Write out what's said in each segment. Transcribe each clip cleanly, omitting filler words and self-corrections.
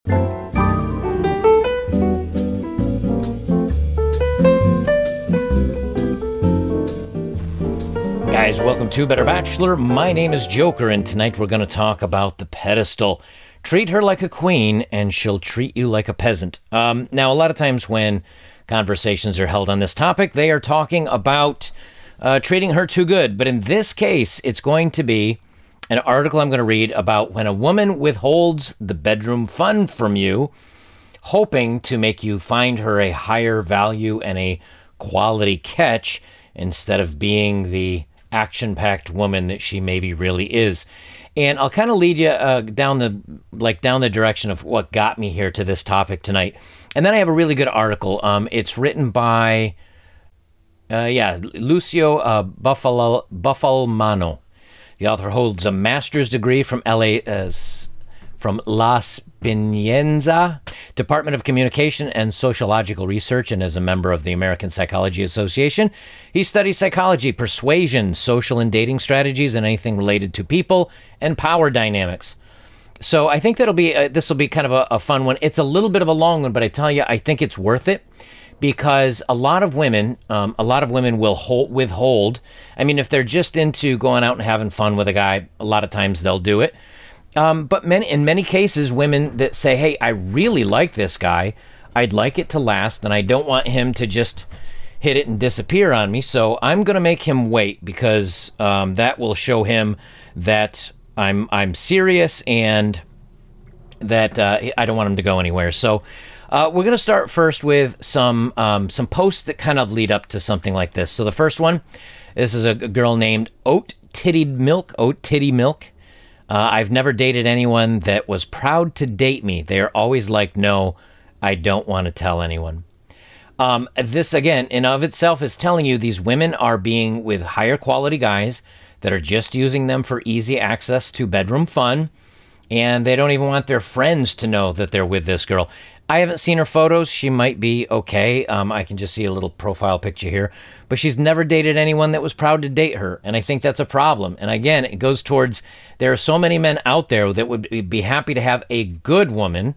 Guys, welcome to Better Bachelor. My name is Joker, and tonight we're going to talk about the pedestal. Treat her like a queen, and she'll treat you like a peasant. Now, a lot of times when conversations are held on this topic, they are talking about treating her too good. But in this case, it's going to be an article I'm going to read about when a woman withholds the bedroom fun from you, hoping to make you find her a higher value and a quality catch instead of being the action-packed woman that she maybe really is. And I'll kind of lead you down the direction of what got me here to this topic tonight. And then I have a really good article. It's written by Lucio Buffalmano. The author holds a master's degree from from La Sapienza Department of Communication and Sociological Research, and is a member of the American Psychology Association. He studies psychology, persuasion, social and dating strategies, and anything related to people and power dynamics. So I think this will be kind of a fun one. It's a little bit of a long one, but I tell you, I think it's worth it because a lot of women will withhold. I mean, if they're just into going out and having fun with a guy, a lot of times they'll do it. But in many cases, women that say, hey, I really like this guy, I'd like it to last, and I don't want him to just hit it and disappear on me, so I'm going to make him wait because that will show him that I'm serious and that I don't want him to go anywhere. So we're going to start first with some posts that kind of lead up to something like this. So the first one, this is a girl named Oat Titty Milk. I've never dated anyone that was proud to date me. They're always like, no, I don't want to tell anyone. This, again, in of itself is telling you these women are being with higher quality guys that are just using them for easy access to bedroom fun, and they don't even want their friends to know that they're with this girl. I haven't seen her photos. She might be okay. I can just see a little profile picture here. But she's never dated anyone that was proud to date her, and I think that's a problem. And again, it goes towards there are so many men out there that would be happy to have a good woman,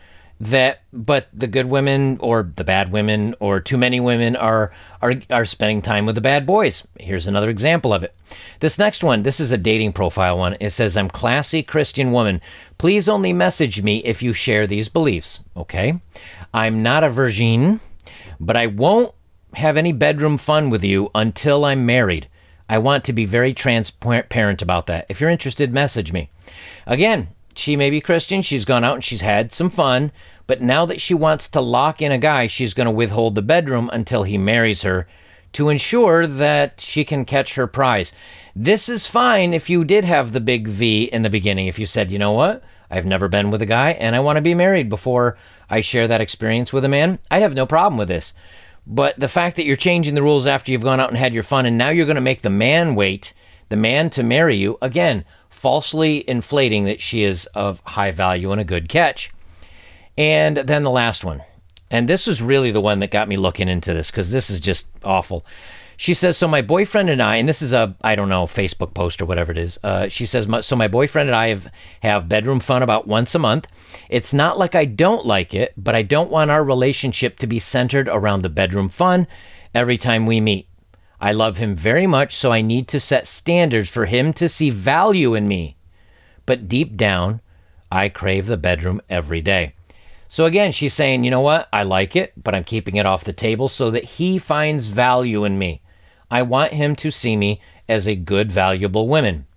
but the good women or the bad women or too many women are spending time with the bad boys. Here's another example of it. This next one, this is a dating profile one. It says, I'm classy Christian woman. Please only message me if you share these beliefs. Okay. I'm not a virgin, but I won't have any bedroom fun with you until I'm married. I want to be very transparent about that. If you're interested, message me. Again, she may be Christian. She's gone out and she's had some fun. But now that she wants to lock in a guy, she's going to withhold the bedroom until he marries her to ensure that she can catch her prize. This is fine if you did have the big V in the beginning. If you said, you know what? I've never been with a guy and I want to be married before I share that experience with a man. I'd have no problem with this. But the fact that you're changing the rules after you've gone out and had your fun and now you're going to make the man wait, the man to marry you, again, falsely inflating that she is of high value and a good catch. And then the last one. And this is really the one that got me looking into this because this is just awful. She says, so my boyfriend and I, and this is I don't know, Facebook post or whatever it is. She says, so my boyfriend and I have bedroom fun about once a month. It's not like I don't like it, but I don't want our relationship to be centered around the bedroom fun every time we meet. I love him very much, so I need to set standards for him to see value in me. But deep down, I crave the bedroom every day. So again, she's saying, you know what? I like it, but I'm keeping it off the table so that he finds value in me. I want him to see me as a good, valuable woman.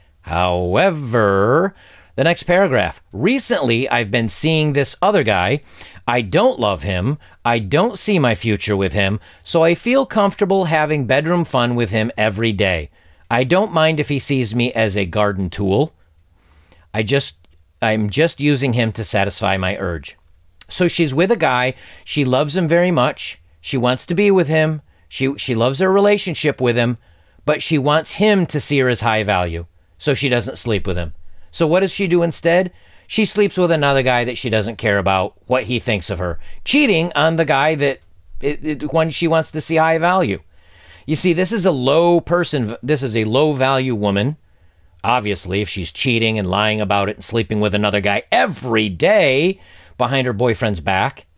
However, the next paragraph. Recently, I've been seeing this other guy. I don't love him. I don't see my future with him, so I feel comfortable having bedroom fun with him every day. I don't mind if he sees me as a garden tool. I'm just using him to satisfy my urge. So she's with a guy. She loves him very much. She wants to be with him. She loves her relationship with him, but she wants him to see her as high value, so she doesn't sleep with him. So what does she do instead? She sleeps with another guy that she doesn't care about what he thinks of her, cheating on the guy that when she wants to see high value. You see, this is a low person. This is a low value woman. Obviously, if she's cheating and lying about it and sleeping with another guy every day, behind her boyfriend's back,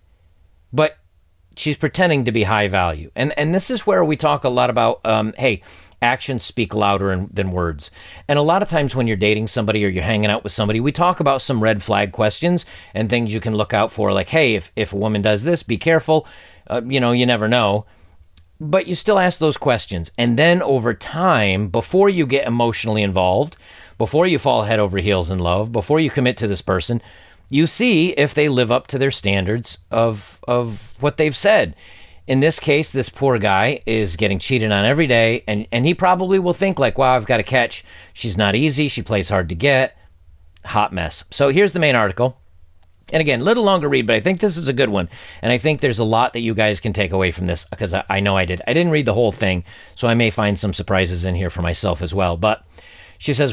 but she's pretending to be high value. And this is where we talk a lot about, hey, actions speak louder than words. And a lot of times when you're dating somebody or you're hanging out with somebody, we talk about some red flag questions and things you can look out for, like, hey, if a woman does this, be careful. You know, you never know. But you still ask those questions. And then over time, before you get emotionally involved, before you fall head over heels in love, before you commit to this person, you see if they live up to their standards of what they've said. In this case, this poor guy is getting cheated on every day, and he probably will think like, wow, I've got a catch. She's not easy. She plays hard to get. Hot mess. So here's the main article. And again, a little longer read, but I think this is a good one. And I think there's a lot that you guys can take away from this, because I know I did. I didn't read the whole thing, so I may find some surprises in here for myself as well. But she says,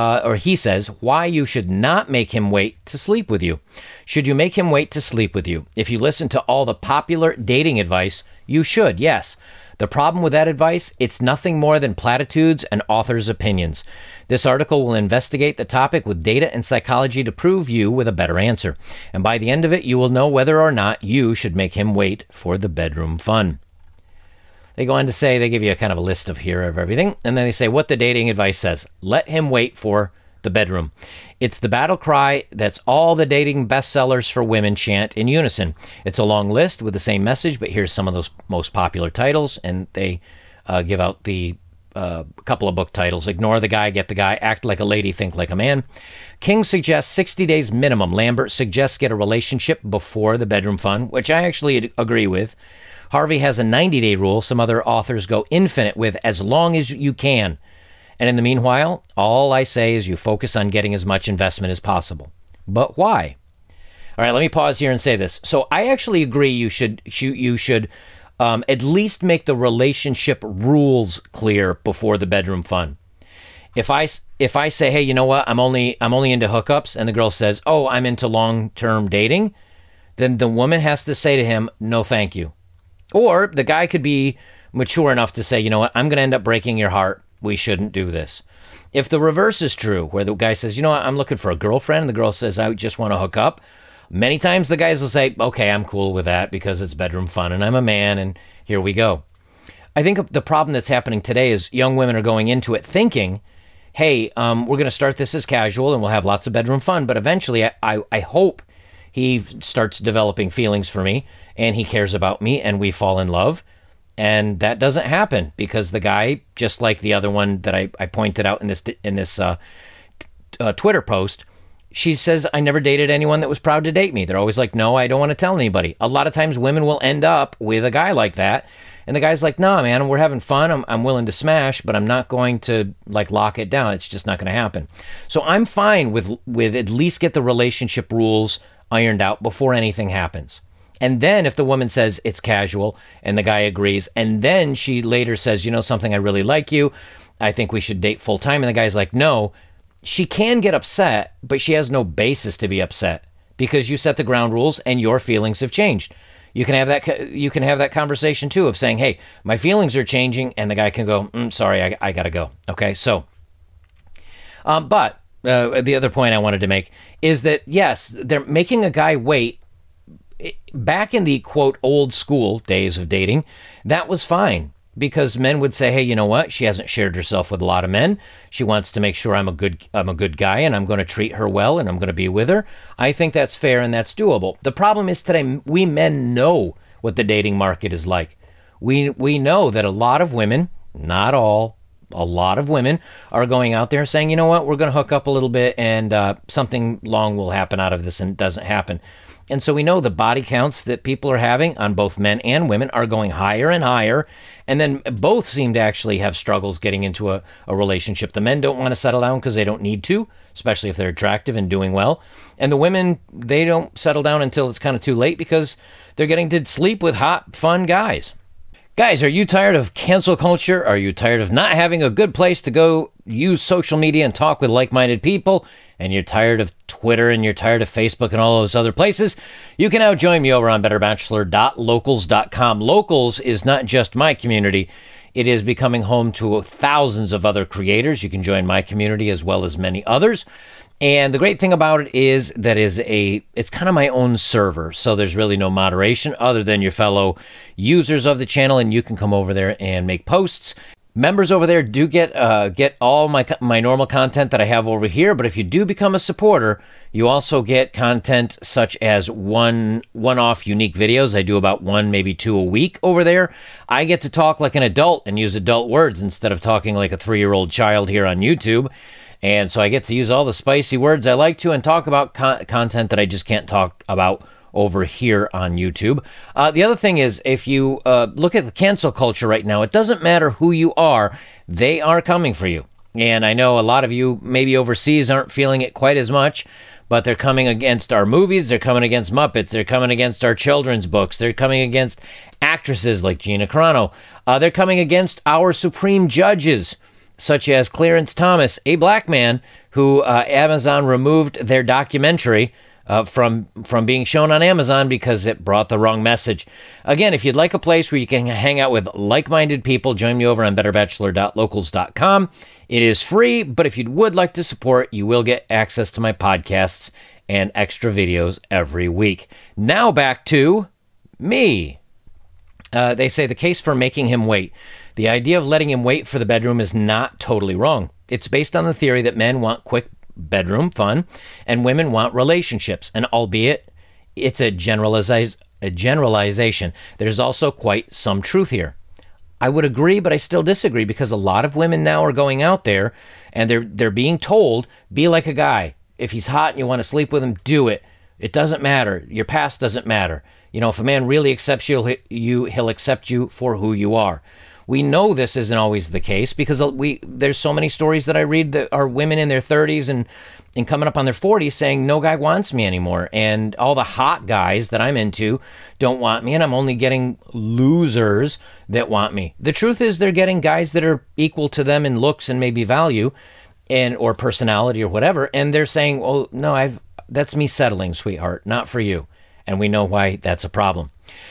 he says, why you should not make him wait to sleep with you. Should you make him wait to sleep with you? If you listen to all the popular dating advice, you should, yes. The problem with that advice, it's nothing more than platitudes and authors' opinions. This article will investigate the topic with data and psychology to prove you with a better answer. And by the end of it, you will know whether or not you should make him wait for the bedroom fun. They go on to say, they give you a kind of a list of everything, and then they say what the dating advice says. Let him wait for the bedroom. It's the battle cry that's all the dating bestsellers for women chant in unison. It's a long list with the same message, but here's some of those most popular titles, and they give out the couple of book titles. Ignore the guy, get the guy, act like a lady, think like a man. King suggests 60 days minimum. Lambert suggests get a relationship before the bedroom fun, which I actually agree with. Harvey has a 90-day rule. Some other authors go infinite with as long as you can. And in the meanwhile, all I say is you focus on getting as much investment as possible. But why? All right, let me pause here and say this. So I actually agree you should at least make the relationship rules clear before the bedroom fun. If I say, hey, you know what, I'm only into hookups, and the girl says, oh, I'm into long-term dating, then the woman has to say to him, no, thank you. Or the guy could be mature enough to say, you know what, I'm going to end up breaking your heart. We shouldn't do this. If the reverse is true, where the guy says, you know what, I'm looking for a girlfriend, and the girl says, I just want to hook up, many times the guys will say, okay, I'm cool with that because it's bedroom fun and I'm a man and here we go. I think the problem that's happening today is young women are going into it thinking, hey, we're going to start this as casual and we'll have lots of bedroom fun, but eventually I hope he starts developing feelings for me and he cares about me and we fall in love. And that doesn't happen because the guy, just like the other one that I pointed out in this Twitter post, she says, I never dated anyone that was proud to date me. They're always like, no, I don't want to tell anybody. A lot of times women will end up with a guy like that. And the guy's like, nah, man, we're having fun. I'm willing to smash, but I'm not going to like lock it down. It's just not going to happen. So I'm fine with at least get the relationship rules ironed out before anything happens. And then if the woman says it's casual and the guy agrees, and then she later says, you know something, I really like you. I think we should date full time. And the guy's like, no, she can get upset, but she has no basis to be upset because you set the ground rules and your feelings have changed. You can have that conversation too of saying, hey, my feelings are changing, and the guy can go, sorry, I got to go. Okay. So, but the other point I wanted to make is that, yes, they're making a guy wait. Back in the, quote, old school days of dating, that was fine because men would say, hey, you know what? She hasn't shared herself with a lot of men. She wants to make sure I'm a good guy and I'm going to treat her well and I'm going to be with her. I think that's fair and that's doable. The problem is today, we men know what the dating market is like. We know that a lot of women, not all, a lot of women are going out there saying, you know what? We're going to hook up a little bit and something long will happen out of this, and it doesn't happen. And so we know the body counts that people are having on both men and women are going higher and higher. And then both seem to actually have struggles getting into a relationship. The men don't want to settle down because they don't need to, especially if they're attractive and doing well. And the women, they don't settle down until it's kind of too late because they're getting to sleep with hot, fun guys. Guys, are you tired of cancel culture? Are you tired of not having a good place to go use social media and talk with like-minded people? And you're tired of Twitter and you're tired of Facebook and all those other places? You can now join me over on betterbachelor.locals.com. Locals is not just my community. It is becoming home to thousands of other creators. You can join my community as well as many others. And the great thing about it is that it's kind of my own server. So there's really no moderation other than your fellow users of the channel, and you can come over there and make posts. Members over there do get all my normal content that I have over here, but if you do become a supporter, you also get content such as one-off unique videos. I do about 1, maybe 2 a week over there. I get to talk like an adult and use adult words instead of talking like a 3-year-old child here on YouTube. And so I get to use all the spicy words I like to and talk about content that I just can't talk about over here on YouTube. The other thing is, if you look at the cancel culture right now, it doesn't matter who you are, they are coming for you. And I know a lot of you maybe overseas aren't feeling it quite as much, but they're coming against our movies, they're coming against Muppets, they're coming against our children's books, they're coming against actresses like Gina Carano, they're coming against our supreme judges, such as Clarence Thomas, a black man who Amazon removed their documentary from being shown on Amazon because it brought the wrong message. Again, if you'd like a place where you can hang out with like-minded people, join me over on betterbachelor.locals.com. It is free, but if you would like to support, you will get access to my podcasts and extra videos every week. Now back to me. They say the case for making him wait. The idea of letting him wait for the bedroom is not totally wrong. It's based on the theory that men want quick bedroom fun and women want relationships, and albeit it's a generalization, there's also quite some truth here. I would agree, but I still disagree, because a lot of women now are going out there and they're being told, be like a guy. If he's hot and you want to sleep with him, do it. It doesn't matter. Your past doesn't matter. You know, if a man really accepts you, he'll accept you for who you are. We know this isn't always the case, because there's so many stories that I read that are women in their 30s and coming up on their 40s saying, no guy wants me anymore. And all the hot guys that I'm into don't want me, and I'm only getting losers that want me. The truth is they're getting guys that are equal to them in looks and maybe value or personality or whatever. And they're saying, well, no, that's me settling, sweetheart, not for you. And we know why that's a problem.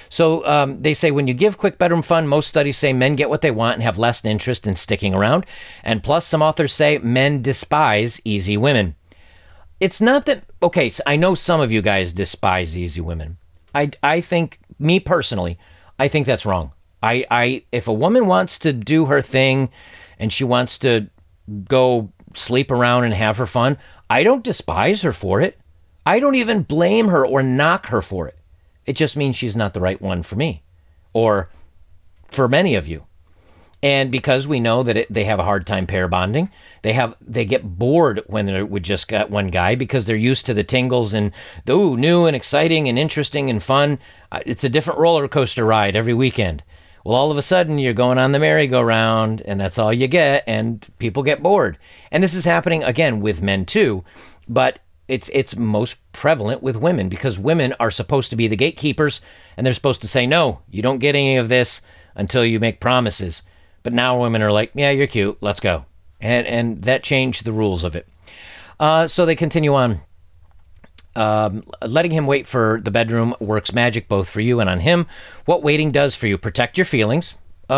So they say when you give quick bedroom fun, most studies say men get what they want and have less interest in sticking around. And plus, some authors say men despise easy women. It's not that, okay, so I know some of you guys despise easy women. I think, me personally, I think that's wrong. If a woman wants to do her thing and she wants to go sleep around and have her fun, I don't despise her for it. I don't even blame her or knock her for it. It just means she's not the right one for me, or for many of you. And because we know that they have a hard time pair bonding, they get bored when they're with just got one guy, because they're used to the tingles and the new and exciting and interesting and fun. It's a different roller coaster ride every weekend. Well, all of a sudden you're going on the merry-go-round and that's all you get, and people get bored. And this is happening again with men too, but it's most prevalent with women, because women are supposed to be the gatekeepers, and they're supposed to say, no, you don't get any of this until you make promises. But now women are like, yeah, you're cute, let's go. And that changed the rules of it. So they continue on. Letting him wait for the bedroom works magic both for you and on him. What waiting does for you: protect your feelings.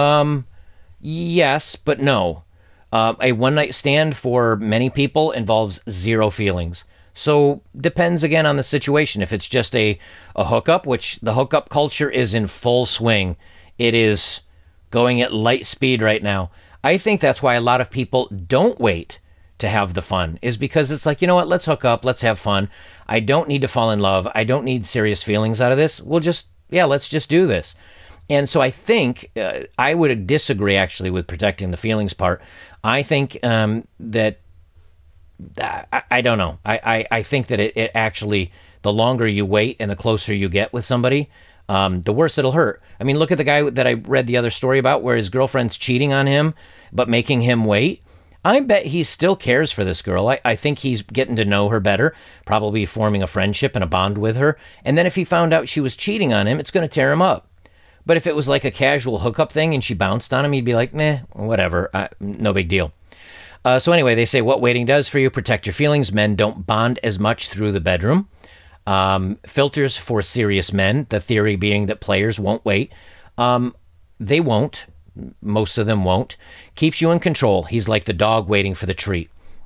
Yes, but no. A one-night stand for many people involves zero feelings. So depends again on the situation. If it's just a hookup, which the hookup culture is in full swing, it is going at light speed right now. I think that's why a lot of people don't wait to have the fun, is because it's like, you know what, let's hook up, let's have fun. I don't need to fall in love. I don't need serious feelings out of this. Let's just do this. And so I think I would disagree actually with protecting the feelings part. I think that I don't know. I think that it actually, the longer you wait and the closer you get with somebody, the worse it'll hurt. I mean, look at the guy that I read the other story about, where his girlfriend's cheating on him, but making him wait. I bet he still cares for this girl. I think he's getting to know her better, probably forming a friendship and a bond with her. And then if he found out she was cheating on him, it's going to tear him up. But if it was like a casual hookup thing and she bounced on him, he'd be like, meh, whatever, no big deal. So anyway, they say what waiting does for you: protect your feelings. Men don't bond as much through the bedroom. Filters for serious men, the theory being that players won't wait. They won't. Most of them won't. Keeps you in control. He's like the dog waiting for the treat.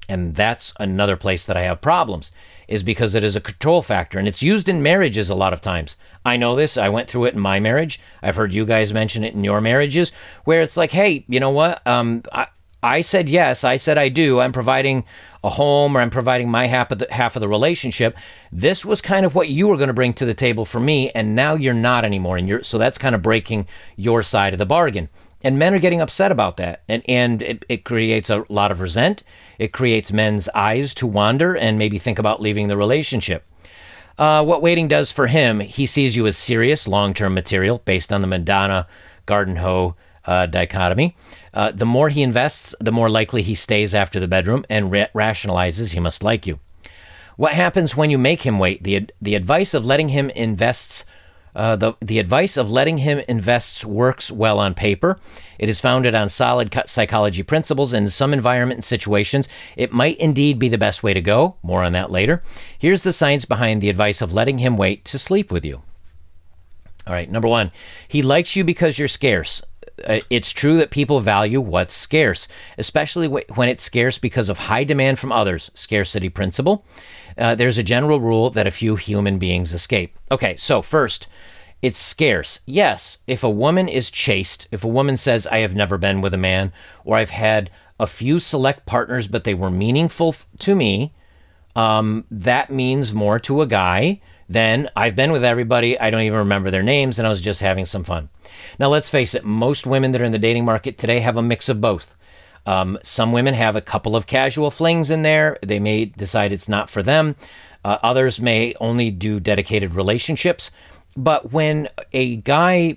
And that's another place that I have problems, is because it is a control factor, and it's used in marriages a lot of times. I know this. I went through it in my marriage. I've heard you guys mention it in your marriages, where it's like, hey, you know what? I said yes. I said I do. I'm providing a home, or I'm providing my half of the relationship. This was kind of what you were going to bring to the table for me, and now you're not anymore. And so that's kind of breaking your side of the bargain. And men are getting upset about that. And it creates a lot of resent. It creates men's eyes to wander and maybe think about leaving the relationship. What waiting does for him, he sees you as serious, long-term material based on the Madonna garden hoe dichotomy. The more he invests, the more likely he stays after the bedroom and rationalizes he must like you. What happens when you make him wait? The advice of letting him invests the advice of letting him invest works well on paper. It is founded on solid psychology principles, and in some environment and situations, it might indeed be the best way to go. More on that later. Here's the science behind the advice of letting him wait to sleep with you. All right, number one, he likes you because you're scarce. It's true that people value what's scarce, especially when it's scarce because of high demand from others. Scarcity principle. There's a general rule that a few human beings escape. Okay, so first, it's scarce. Yes, if a woman is chaste, if a woman says, I have never been with a man, or I've had a few select partners, but they were meaningful to me, that means more to a guy than I've been with everybody, I don't even remember their names, and I was just having some fun. Now, let's face it, most women that are in the dating market today have a mix of both. Some women have a couple of casual flings in there. They may decide it's not for them. Others may only do dedicated relationships. But when a guy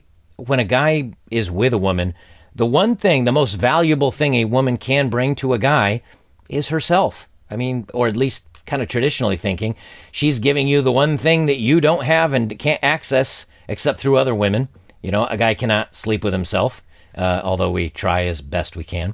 is with a woman, the one thing, the most valuable thing a woman can bring to a guy is herself. I mean, or at least kind of traditionally thinking, she's giving you the one thing that you don't have and can't access except through other women. You know, a guy cannot sleep with himself, although we try as best we can.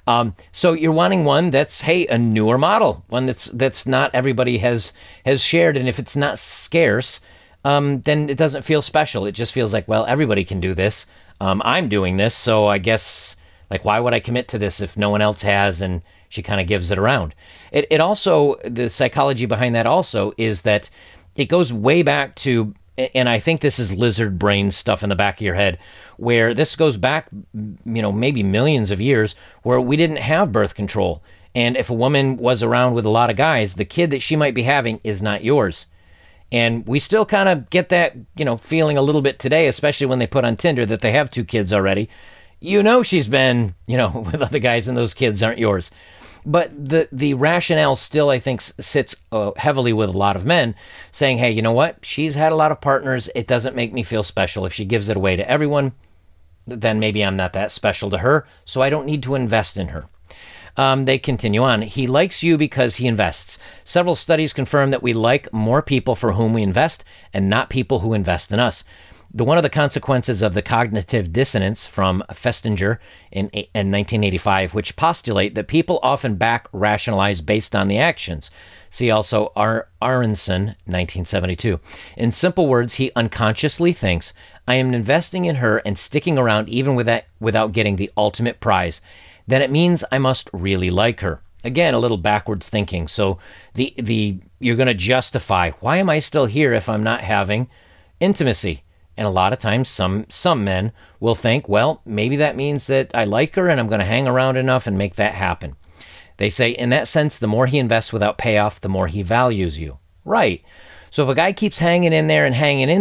So you're wanting one that's, hey, a newer model, one that's not everybody has shared. And if it's not scarce, then it doesn't feel special. It just feels like, well, everybody can do this. I'm doing this. So I guess, like, why would I commit to this if no one else has? And she kind of gives it around. It also, the psychology behind that also is that it goes way back to, and I think this is lizard brain stuff in the back of your head, where this goes back, you know, maybe millions of years, where we didn't have birth control. And if a woman was around with a lot of guys, the kid that she might be having is not yours. And we still kind of get that, you know, feeling a little bit today, especially when they put on Tinder that they have 2 kids already. You know she's been, you know, with other guys and those kids aren't yours. But the rationale still, I think, sits heavily with a lot of men saying, hey, you know what? She's had a lot of partners. It doesn't make me feel special. If she gives it away to everyone, then maybe I'm not that special to her, so I don't need to invest in her. They continue on. He likes you because he invests. Several studies confirm that we like more people for whom we invest and not people who invest in us. One of the consequences of the cognitive dissonance from Festinger in 1985, which postulate that people often back rationalize based on the actions. See also Aronson, 1972. In simple words, he unconsciously thinks, I am investing in her and sticking around even without getting the ultimate prize. Then it means I must really like her. Again, a little backwards thinking. So you're going to justify, why am I still here if I'm not having intimacy? And a lot of times, some men will think, well, maybe that means that I like her and I'm going to hang around enough and make that happen. They say, in that sense, the more he invests without payoff, the more he values you. Right. So if a guy keeps hanging in there,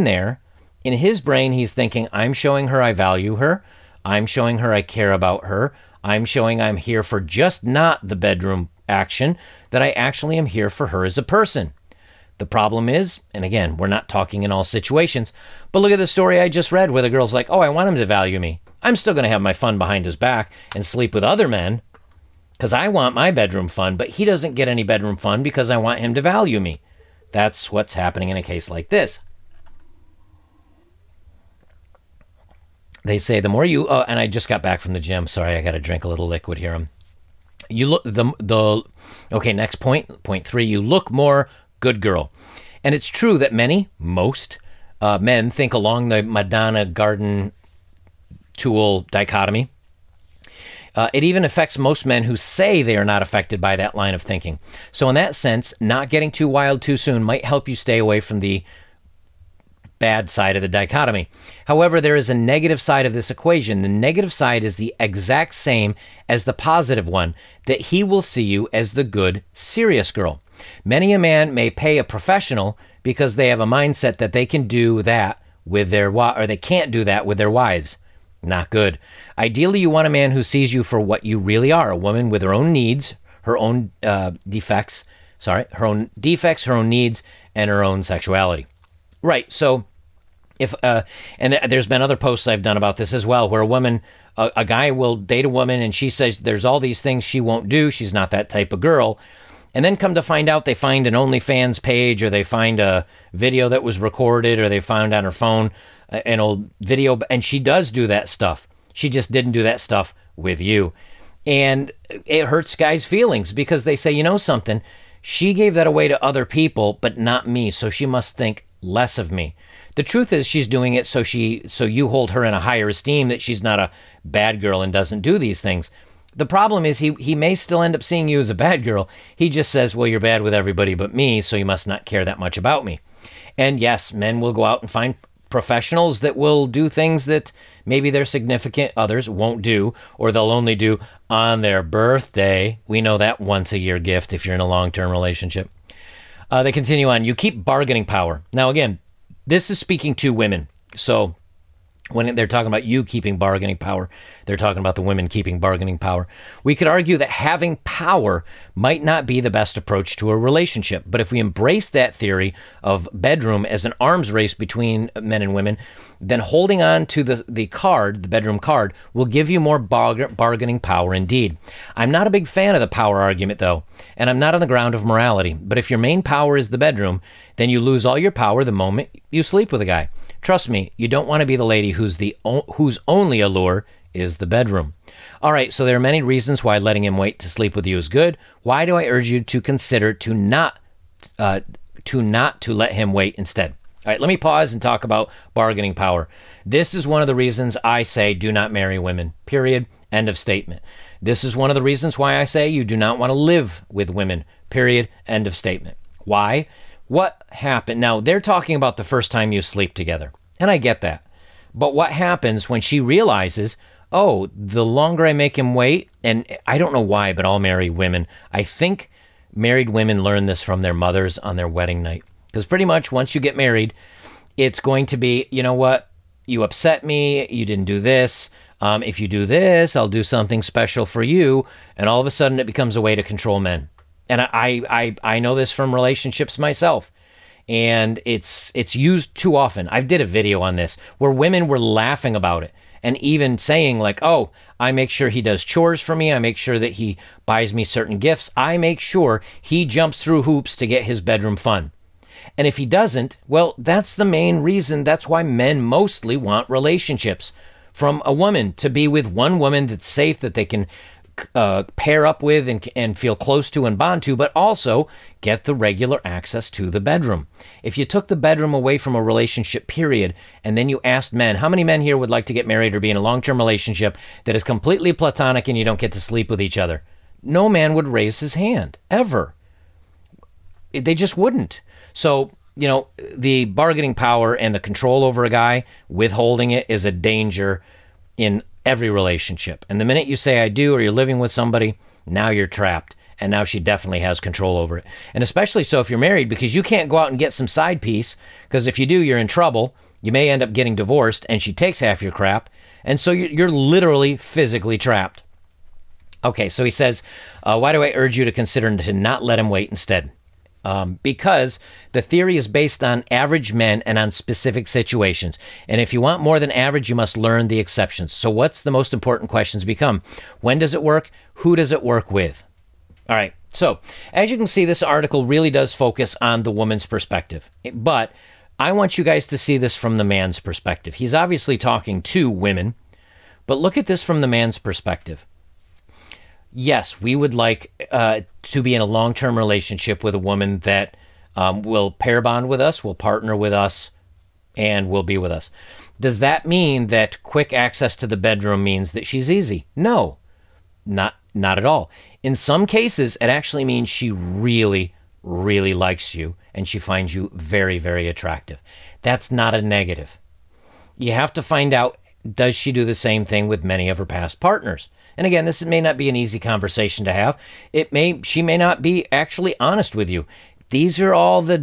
in his brain, he's thinking, I'm showing her I value her. I'm showing her I care about her. I'm showing I'm here for just not the bedroom action, that I actually am here for her as a person. The problem is, and again, we're not talking in all situations, but look at the story I just read where the girl's like, oh, I want him to value me. I'm still going to have my fun behind his back and sleep with other men because I want my bedroom fun, but he doesn't get any bedroom fun because I want him to value me. That's what's happening in a case like this. They say the more you, and I just got back from the gym. Sorry, I got to drink a little liquid here. You look, okay, next point 3, you look more good girl. And it's true that most men think along the Madonna garden tool dichotomy. It even affects most men who say they are not affected by that line of thinking. So in that sense, not getting too wild too soon might help you stay away from the bad side of the dichotomy. However, there is a negative side of this equation. The negative side is the exact same as the positive one, that he will see you as the good, serious girl. Many a man may pay a professional because they have a mindset that they can do that with their or they can't do that with their wives. Not good. Ideally, you want a man who sees you for what you really are, a woman with her own needs, her own defects, her own needs, and her own sexuality. Right, so if there's been other posts I've done about this as well, where a guy will date a woman and she says there's all these things she won't do, she's not that type of girl, and then come to find out they find an OnlyFans page, or they find a video that was recorded, or they found on her phone an old video, and she does do that stuff. She just didn't do that stuff with you. And it hurts guys' feelings because they say, you know something, she gave that away to other people, but not me, so she must think less of me. The truth is she's doing it so you hold her in a higher esteem, that she's not a bad girl and doesn't do these things. The problem is he may still end up seeing you as a bad girl. He just says, well, you're bad with everybody but me, so you must not care that much about me. And yes, men will go out and find professionals that will do things that maybe their significant others won't do, or they'll only do on their birthday. We know that once a year gift if you're in a long-term relationship. They continue on. You keep bargaining power. Now, again, this is speaking to women. So when they're talking about you keeping bargaining power, they're talking about the women keeping bargaining power. We could argue that having power might not be the best approach to a relationship. But if we embrace that theory of bedroom as an arms race between men and women, then holding on to the bedroom card, will give you more bargaining power indeed. I'm not a big fan of the power argument, though, and I'm not on the ground of morality. But if your main power is the bedroom, then you lose all your power the moment you sleep with a guy. Trust me, you don't want to be the lady whose only allure is the bedroom. All right, so there are many reasons why letting him wait to sleep with you is good. Why do I urge you to consider to not let him wait instead? All right, let me pause and talk about bargaining power. This is one of the reasons I say do not marry women, period, end of statement. This is one of the reasons why I say you do not want to live with women, period, end of statement. Why? What happened? Now, they're talking about the first time you sleep together, and I get that. But what happens when she realizes, oh, the longer I make him wait, and I don't know why, but I'll marry women. I think married women learn this from their mothers on their wedding night. Because pretty much once you get married, it's going to be, you know what, you upset me, you didn't do this. If you do this, I'll do something special for you. And all of a sudden it becomes a way to control men. And I know this from relationships myself. And it's used too often. I did a video on this where women were laughing about it and even saying like, oh, I make sure he does chores for me. I make sure that he buys me certain gifts. I make sure he jumps through hoops to get his bedroom fun. And if he doesn't, well, that's the main reason. That's why men mostly want relationships from a woman, to be with one woman that's safe, that they can pair up with and feel close to and bond to, but also get the regular access to the bedroom. If you took the bedroom away from a relationship, period, and then you asked men, how many men here would like to get married or be in a long-term relationship that is completely platonic and you don't get to sleep with each other? No man would raise his hand, ever. They just wouldn't. So, you know, the bargaining power and the control over a guy, withholding it, is a danger in every relationship. And the minute you say I do, or you're living with somebody, now you're trapped. And now she definitely has control over it. And especially so if you're married, because you can't go out and get some side piece, because if you do, you're in trouble. You may end up getting divorced, and she takes half your crap. And so you're literally physically trapped. Okay, so he says, why do I urge you to consider to not let him wait instead? Because the theory is based on average men and on specific situations. And if you want more than average, you must learn the exceptions. So what's the most important questions become? When does it work? Who does it work with? All right. So as you can see, this article really does focus on the woman's perspective. But I want you guys to see this from the man's perspective. He's obviously talking to women, but look at this from the man's perspective. Yes, we would like to be in a long-term relationship with a woman that will pair bond with us, will partner with us, and will be with us. Does that mean that quick access to the bedroom means that she's easy? No. Not at all. In some cases, it actually means she really, really likes you and she finds you very, very attractive. That's not a negative. You have to find out, does she do the same thing with many of her past partners? And again, this may not be an easy conversation to have. She may not be actually honest with you. These are all the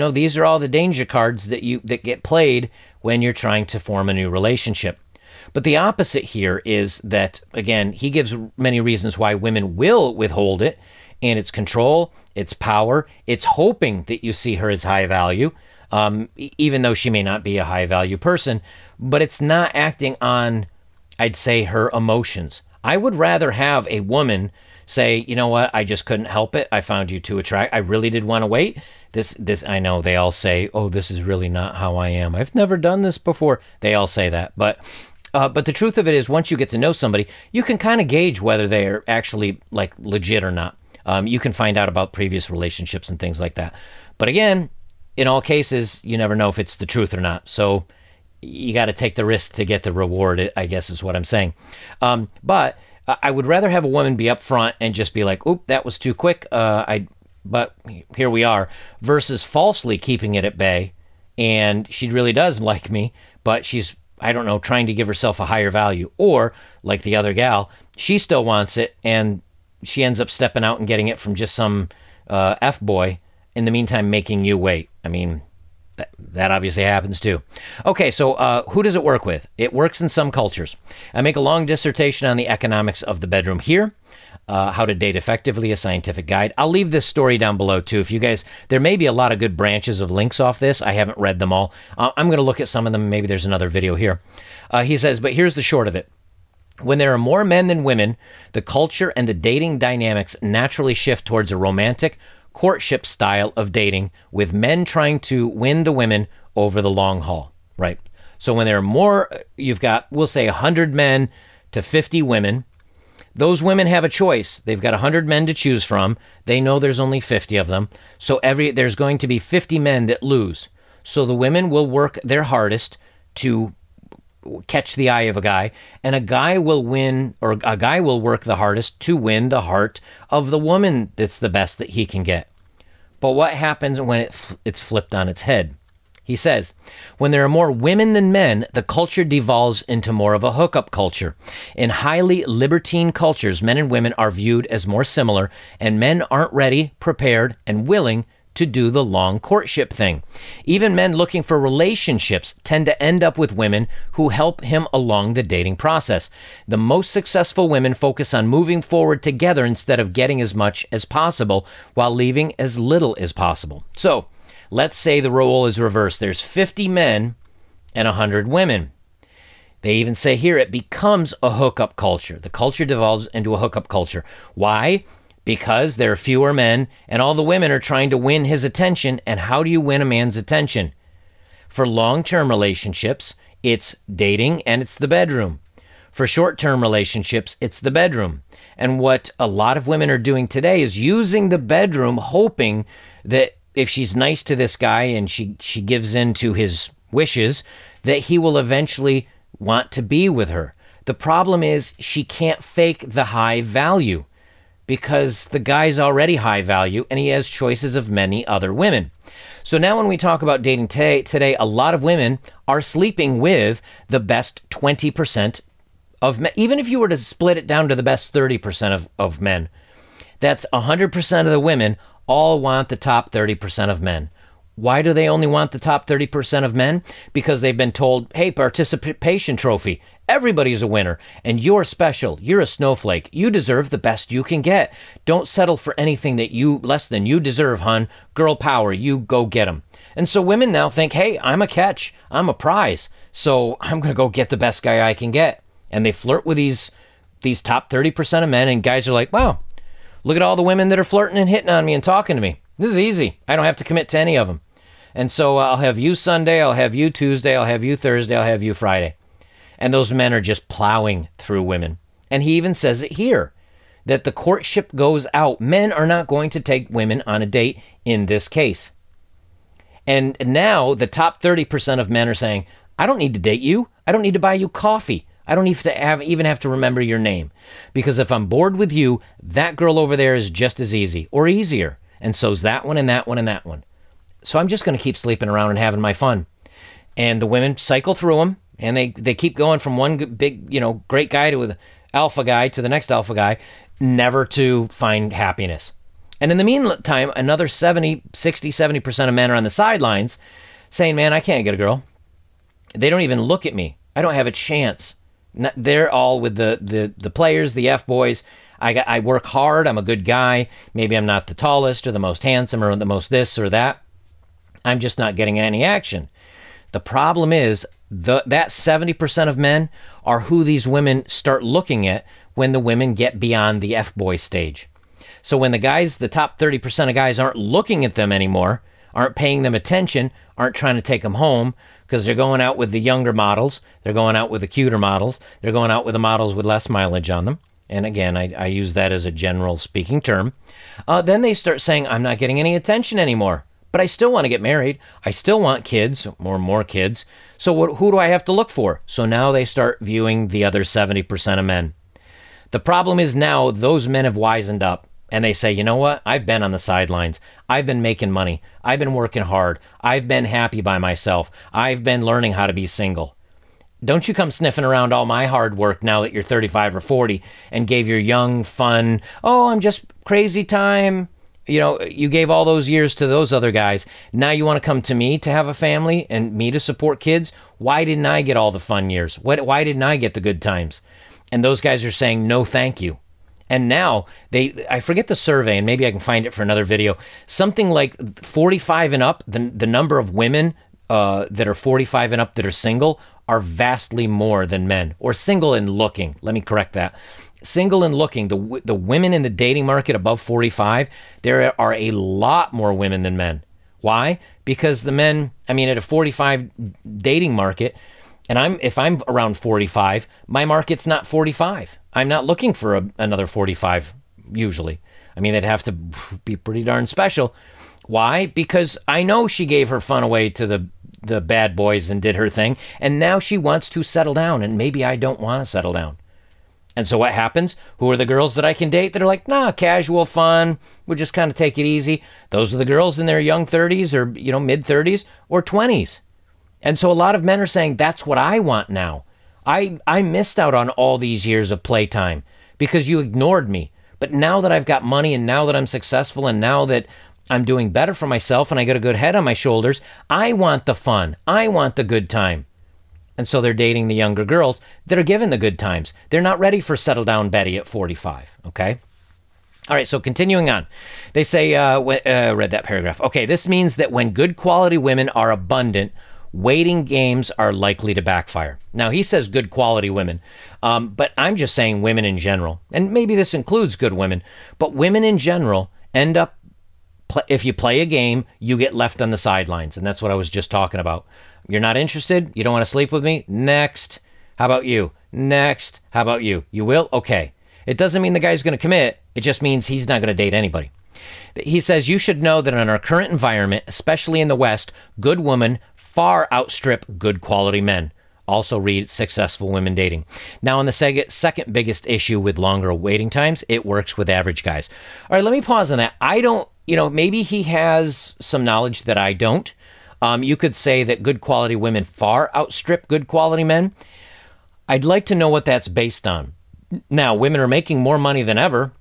danger cards that get played when you're trying to form a new relationship. But the opposite here is that, again, he gives many reasons why women will withhold it, and it's control, it's power, it's hoping that you see her as high value, even though she may not be a high value person, but it's not acting on, I'd say, her emotions. I would rather have a woman say, you know what, I just couldn't help it. I found you too attractive. I really did want to wait. This, I know they all say, oh, this is really not how I am. I've never done this before. They all say that. But the truth of it is, once you get to know somebody, you can kind of gauge whether they're actually like legit or not. You can find out about previous relationships and things like that. But again, in all cases, you never know if it's the truth or not. So you got to take the risk to get the reward, I guess is what I'm saying. But I would rather have a woman be upfront and just be like, oop, that was too quick. But here we are, versus falsely keeping it at bay. And she really does like me, but she's, I don't know, trying to give herself a higher value. Or like the other gal, she still wants it and she ends up stepping out and getting it from just some F-boy, in the meantime making you wait. I mean, that obviously happens too. Okay, so who does it work with? It works in some cultures. I make a long dissertation on the economics of the bedroom here. How to Date Effectively, a scientific guide. I'll leave this story down below too. If you guys, there may be a lot of good branches of links off this. I haven't read them all. I'm going to look at some of them. Maybe there's another video here. He says, but here's the short of it. When there are more men than women, the culture and the dating dynamics naturally shift towards a romantic courtship style of dating, with men trying to win the women over the long haul, right? So when there are more, you've got, we'll say 100 men to 50 women. Those women have a choice. They've got 100 men to choose from. They know there's only 50 of them. So there's going to be 50 men that lose. So the women will work their hardest to catch the eye of a guy, and a guy will win, or a guy will work the hardest to win the heart of the woman that's the best that he can get. But what happens when it's flipped on its head? He says, when there are more women than men, the culture devolves into more of a hookup culture. In highly libertine cultures, men and women are viewed as more similar, and men aren't ready, prepared, and willing to do the long courtship thing. Even men looking for relationships tend to end up with women who help him along the dating process. The most successful women focus on moving forward together instead of getting as much as possible while leaving as little as possible. So let's say the role is reversed. There's 50 men and 100 women. They even say here it becomes a hookup culture. The culture devolves into a hookup culture. Why? Because there are fewer men and all the women are trying to win his attention. And how do you win a man's attention? For long-term relationships, it's dating and it's the bedroom. For short-term relationships, it's the bedroom. And what a lot of women are doing today is using the bedroom, hoping that if she's nice to this guy and she gives in to his wishes, that he will eventually want to be with her. The problem is she can't fake the high value, because the guy's already high value and he has choices of many other women. So now when we talk about dating today, a lot of women are sleeping with the best 20% of men. Even if you were to split it down to the best 30% of men, that's 100% of the women all want the top 30% of men. Why do they only want the top 30% of men? Because they've been told, hey, participation trophy. Everybody's a winner, and you're special. You're a snowflake. You deserve the best you can get. Don't settle for anything that less than you deserve, hun. Girl power, you go get them. And so women now think, hey, I'm a catch. I'm a prize. So I'm going to go get the best guy I can get. And they flirt with these top 30% of men, and guys are like, wow, look at all the women that are flirting and hitting on me and talking to me. This is easy. I don't have to commit to any of them. And so I'll have you Sunday, I'll have you Tuesday, I'll have you Thursday, I'll have you Friday. And those men are just plowing through women. And he even says it here, that the courtship goes out. Men are not going to take women on a date in this case. And now the top 30% of men are saying, I don't need to date you. I don't need to buy you coffee. I don't even have to remember your name, because if I'm bored with you, that girl over there is just as easy or easier. And so's that one and that one and that one. So I'm just going to keep sleeping around and having my fun. And the women cycle through them, and they keep going from one big, great guy to an alpha guy to the next alpha guy, never to find happiness. And in the meantime, another 70% of men are on the sidelines saying, man, I can't get a girl. They don't even look at me. I don't have a chance. They're all with the players, the F-boys. I work hard. I'm a good guy. Maybe I'm not the tallest or the most handsome or the most this or that. I'm just not getting any action. The problem is that 70% of men are who these women start looking at when the women get beyond the F-boy stage. So when the top 30% of guys aren't looking at them anymore, aren't paying them attention, aren't trying to take them home because they're going out with the younger models, they're going out with the cuter models, they're going out with the models with less mileage on them. And again, I use that as a general speaking term. Then they start saying, I'm not getting any attention anymore. But I still want to get married. I still want kids, or more kids. So who do I have to look for? So now they start viewing the other 70% of men. The problem is now those men have wisened up and they say, you know what? I've been on the sidelines. I've been making money. I've been working hard. I've been happy by myself. I've been learning how to be single. Don't you come sniffing around all my hard work now that you're 35 or 40 and gave your young, fun, I'm just crazy time. You gave all those years to those other guys. Now you want to come to me to have a family and me to support kids? Why didn't I get all the fun years? Why didn't I get the good times? And those guys are saying, no, thank you. And now I forget the survey, and maybe I can find it for another video. Something like 45 and up, the number of women that are 45 and up that are single are vastly more than men, or single and looking. Let me correct that. Single and looking, the women in the dating market above 45, there are a lot more women than men. Why? Because the men, at a 45 dating market, and if I'm around 45, my market's not 45. I'm not looking for another 45 usually. They'd have to be pretty darn special. Why? Because I know she gave her fun away to the bad boys and did her thing, and now she wants to settle down, and maybe I don't want to settle down. And so what happens? Who are the girls that I can date that are like, nah, casual fun, we'll just kind of take it easy? Those are the girls in their young 30s or, mid 30s or 20s. And so a lot of men are saying, that's what I want now. I missed out on all these years of playtime because you ignored me. But now that I've got money and now that I'm successful and now that I'm doing better for myself and I got a good head on my shoulders, I want the fun. I want the good time. And so they're dating the younger girls that are given the good times. They're not ready for settle down Betty at 45, okay? All right, so continuing on. They say, read that paragraph. Okay, this means that when good quality women are abundant, waiting games are likely to backfire. Now, he says good quality women, but I'm just saying women in general. And maybe this includes good women, but women in general end up, if you play a game, you get left on the sidelines. And that's what I was just talking about. You're not interested? You don't want to sleep with me? Next. How about you? Next. How about you? You will? Okay. It doesn't mean the guy's going to commit. It just means he's not going to date anybody. He says, you should know that in our current environment, especially in the West, good women far outstrip good quality men. Also read Successful Women Dating. Now, on the second biggest issue with longer waiting times, it works with average guys. All right, let me pause on that. I don't, maybe he has some knowledge that I don't. You could say that good quality women far outstrip good quality men. I'd like to know what that's based on. Now, women are making more money than ever.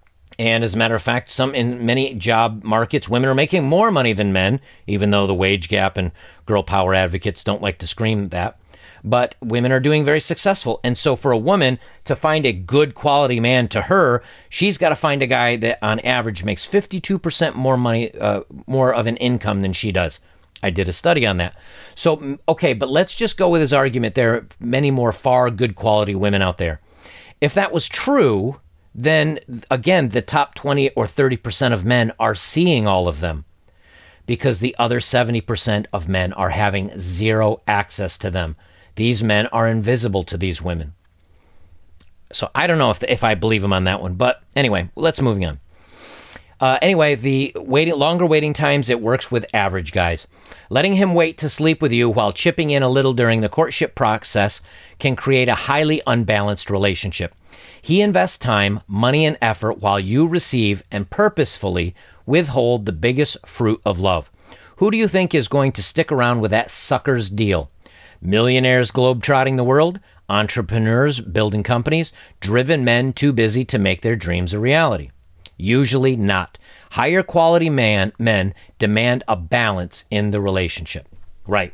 And as a matter of fact, in many job markets, women are making more money than men, even though the wage gap and girl power advocates don't like to scream that. But women are doing very successful. And so for a woman to find a good quality man to her, she's got to find a guy that on average makes 52% more money, more of an income than she does. I did a study on that. So, okay, but let's just go with his argument. There are many more far good quality women out there. If that was true, then again, the top 20 or 30% of men are seeing all of them because the other 70% of men are having zero access to them. These men are invisible to these women. So I don't know if I believe him on that one, but anyway, let's moving on. Anyway, the longer waiting times, it works with average guys. Letting him wait to sleep with you while chipping in a little during the courtship process can create a highly unbalanced relationship. He invests time, money, and effort while you receive and purposefully withhold the biggest fruit of love. Who do you think is going to stick around with that sucker's deal? Millionaires globetrotting the world? Entrepreneurs building companies? Driven men too busy to make their dreams a reality? Usually not. Higher quality men demand a balance in the relationship. Right.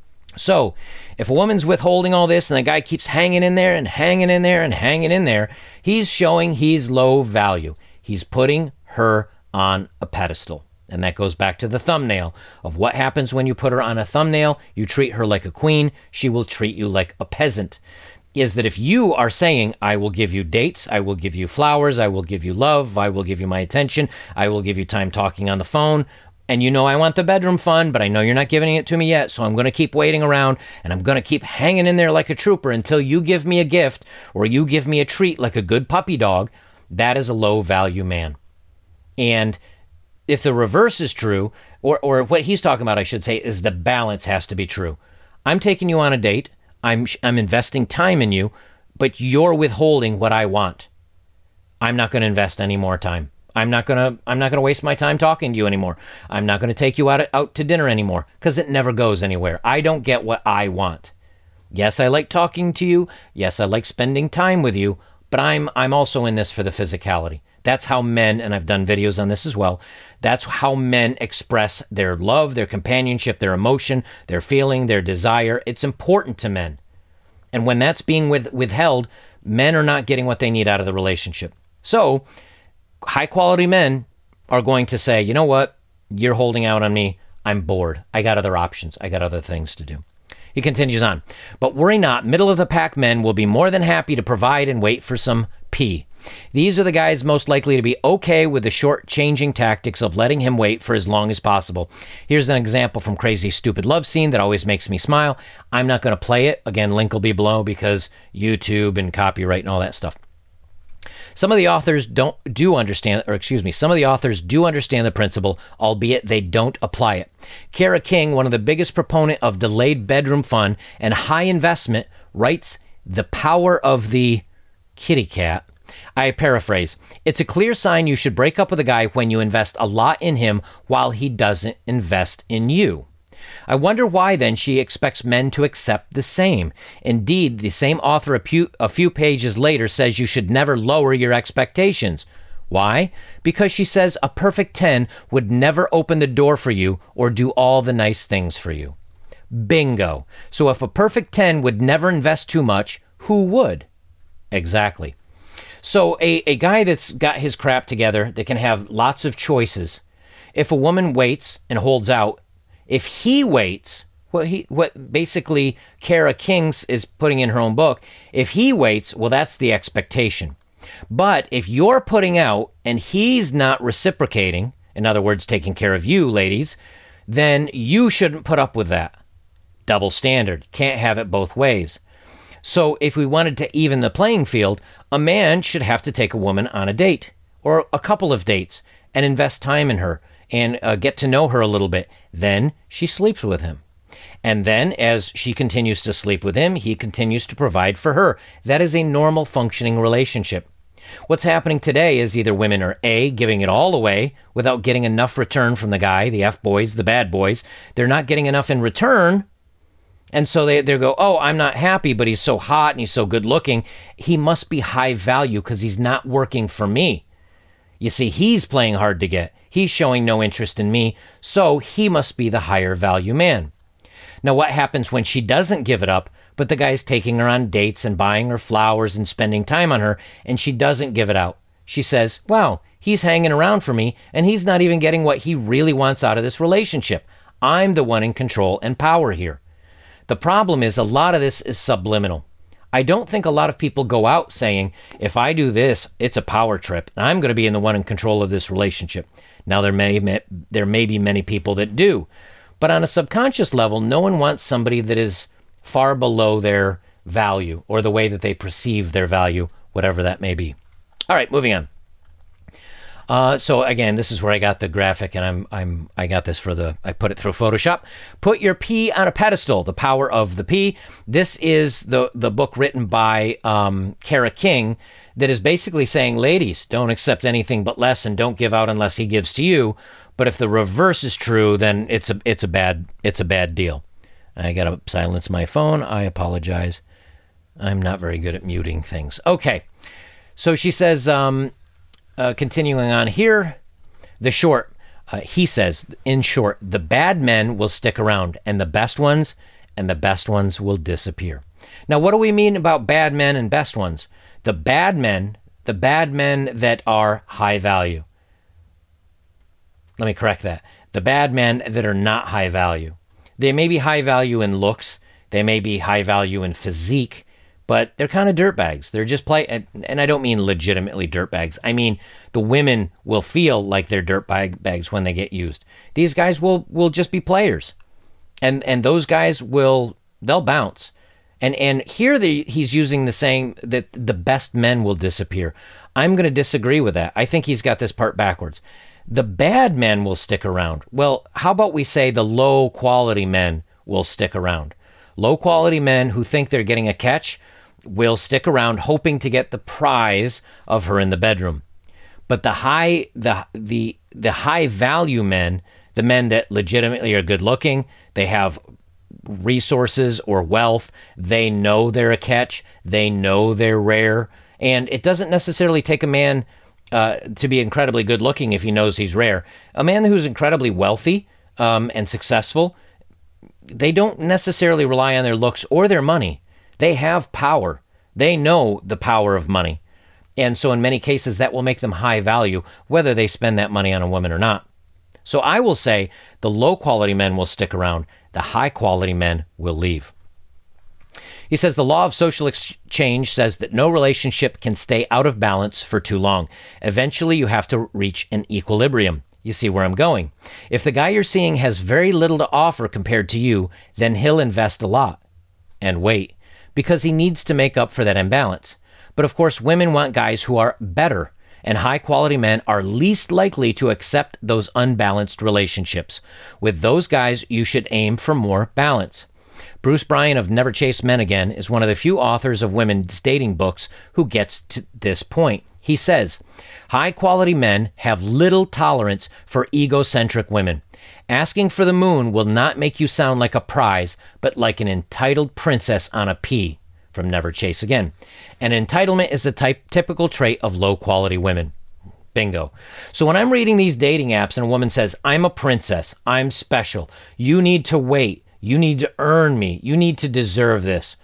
So, if a woman's withholding all this and the guy keeps hanging in there and hanging in there and hanging in there, he's showing he's low value. He's putting her on a pedestal. And that goes back to the thumbnail of what happens when you put her on a thumbnail. You treat her like a queen. She will treat you like a peasant. Is that if you are saying, I will give you dates, I will give you flowers, I will give you love, I will give you my attention, I will give you time talking on the phone, and you know I want the bedroom fun, but I know you're not giving it to me yet, so I'm going to keep waiting around, and I'm going to keep hanging in there like a trooper until you give me a gift or you give me a treat like a good puppy dog, that is a low-value man. And if the reverse is true, or what he's talking about, I should say, is the balance has to be true. I'm taking you on a date. I'm investing time in you, but you're withholding what I want. I'm not going to invest any more time. I'm not going to waste my time talking to you anymore. I'm not going to take you out to dinner anymore because it never goes anywhere. I don't get what I want. Yes, I like talking to you. Yes, I like spending time with you, but I'm also in this for the physicality. That's how men, and I've done videos on this as well, that's how men express their love, their companionship, their emotion, their feeling, their desire. It's important to men. And when that's being withheld, men are not getting what they need out of the relationship. So, high-quality men are going to say, you know what? You're holding out on me. I'm bored. I got other options. I got other things to do. He continues on. But worry not, middle-of-the-pack men will be more than happy to provide and wait for some pee. These are the guys most likely to be okay with the short-changing tactics of letting him wait for as long as possible. Here's an example from Crazy Stupid Love Scene that always makes me smile. I'm not going to play it. Again, link will be below because YouTube and copyright and all that stuff. Some of the authors do understand the principle, albeit they don't apply it. Kara King, one of the biggest proponent of delayed bedroom fun and high investment, writes, "The power of the kitty cat." I paraphrase, "It's a clear sign you should break up with a guy when you invest a lot in him while he doesn't invest in you." I wonder why then she expects men to accept the same. Indeed, the same author a few pages later says you should never lower your expectations. Why? Because she says a perfect 10 would never open the door for you or do all the nice things for you. Bingo. So if a perfect 10 would never invest too much, who would? Exactly. So a guy that's got his crap together, that can have lots of choices, if a woman waits and holds out, if he waits, what basically Kara King is putting in her own book, if he waits, well, that's the expectation. But if you're putting out and he's not reciprocating, in other words, taking care of you, ladies, then you shouldn't put up with that. Double standard. Can't have it both ways. So if we wanted to even the playing field, a man should have to take a woman on a date or a couple of dates and invest time in her and get to know her a little bit. Then she sleeps with him. And then as she continues to sleep with him, he continues to provide for her. That is a normal functioning relationship. What's happening today is either women are A, giving it all away without getting enough return from the guy, the F-boys, the bad boys. They're not getting enough in return. And so they go, oh, I'm not happy, but he's so hot and he's so good looking. He must be high value because he's not working for me. You see, he's playing hard to get. He's showing no interest in me, so he must be the higher value man. Now, what happens when she doesn't give it up, but the guy's taking her on dates and buying her flowers and spending time on her, and she doesn't give it out? She says, wow, he's hanging around for me, and he's not even getting what he really wants out of this relationship. I'm the one in control and power here. The problem is a lot of this is subliminal. I don't think a lot of people go out saying, if I do this, it's a power trip, and I'm going to be the one in control of this relationship. Now, there may be many people that do. But on a subconscious level, no one wants somebody that is far below their value or the way that they perceive their value, whatever that may be. All right, moving on. So again, this is where I got the graphic, and I got this I put it through Photoshop. Put Your Pee on a Pedestal: The Power of the Pee. This is the book written by Kara King that is basically saying, ladies, don't accept anything but less, and don't give out unless he gives to you. But if the reverse is true, then it's a bad deal. I gotta silence my phone. I apologize. I'm not very good at muting things. Okay, so she says. Continuing on here, he says, in short, the bad men will stick around, and the best ones will disappear. Now, what do we mean about bad men and best ones? The bad men that are high value. Let me correct that. The bad men that are not high value. They may be high value in looks. They may be high value in physique. But they're kind of dirtbags. They're just and I don't mean legitimately dirtbags. I mean, the women will feel like they're dirtbags when they get used. These guys will just be players. And those guys they'll bounce. And here he's using the saying that the best men will disappear. I'm going to disagree with that. I think he's got this part backwards. The bad men will stick around. Well, how about we say the low quality men will stick around? Low quality men who think they're getting a catch will stick around hoping to get the prize of her in the bedroom. But the high value men, the men that legitimately are good looking, they have resources or wealth, they know they're a catch, they know they're rare, and it doesn't necessarily take a man to be incredibly good looking if he knows he's rare. A man who's incredibly wealthy and successful, they don't necessarily rely on their looks or their money. They have power. They know the power of money. And so in many cases, that will make them high value, whether they spend that money on a woman or not. So I will say the low quality men will stick around. The high quality men will leave. He says the law of social exchange says that no relationship can stay out of balance for too long. Eventually, you have to reach an equilibrium. You see where I'm going. If the guy you're seeing has very little to offer compared to you, then he'll invest a lot and wait, because he needs to make up for that imbalance. But of course, women want guys who are better, and high-quality men are least likely to accept those unbalanced relationships. With those guys, you should aim for more balance. Bruce Bryan of Never Chase Men Again is one of the few authors of women's dating books who gets to this point. He says, high-quality men have little tolerance for egocentric women. Asking for the moon will not make you sound like a prize, but like an entitled princess on a pea, from Never Chase Again. And entitlement is the typical trait of low-quality women. Bingo. So when I'm reading these dating apps and a woman says, I'm a princess, I'm special, you need to wait, you need to earn me, you need to deserve this,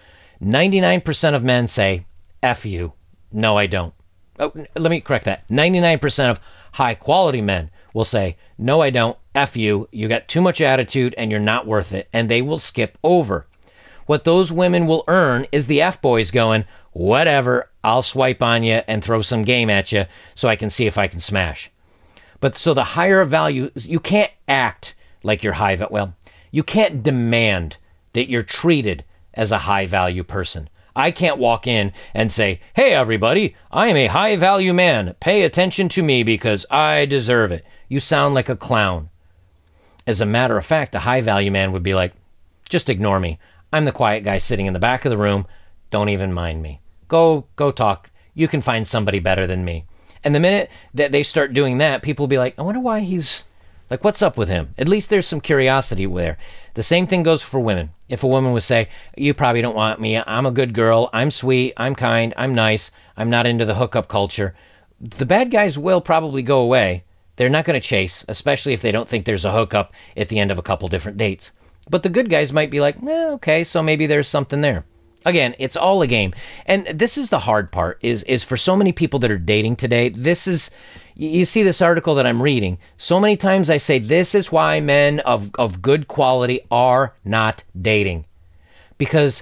99% of men say, F you. No, I don't. Oh, let me correct that. 99% of high-quality men will say, no, I don't, F you, you got too much attitude and you're not worth it, and they will skip over. What those women will earn is the F-boys going, whatever, I'll swipe on you and throw some game at you so I can see if I can smash. But so the higher value, you can't act like you're high, well, you can't demand that you're treated as a high-value person. I can't walk in and say, hey, everybody, I am a high-value man. Pay attention to me because I deserve it. You sound like a clown. As a matter of fact, a high-value man would be like, just ignore me. I'm the quiet guy sitting in the back of the room. Don't even mind me. Go talk. You can find somebody better than me. And the minute that they start doing that, people will be like, I wonder why he's... Like, what's up with him? At least there's some curiosity there. The same thing goes for women. If a woman would say, you probably don't want me, I'm a good girl, I'm sweet, I'm kind, I'm nice, I'm not into the hookup culture, the bad guys will probably go away. They're not going to chase, especially if they don't think there's a hookup at the end of a couple different dates. But the good guys might be like, okay, so maybe there's something there. Again, it's all a game. And this is the hard part, is for so many people that are dating today, this is... You see this article that I'm reading. So many times I say, this is why men of good quality are not dating. Because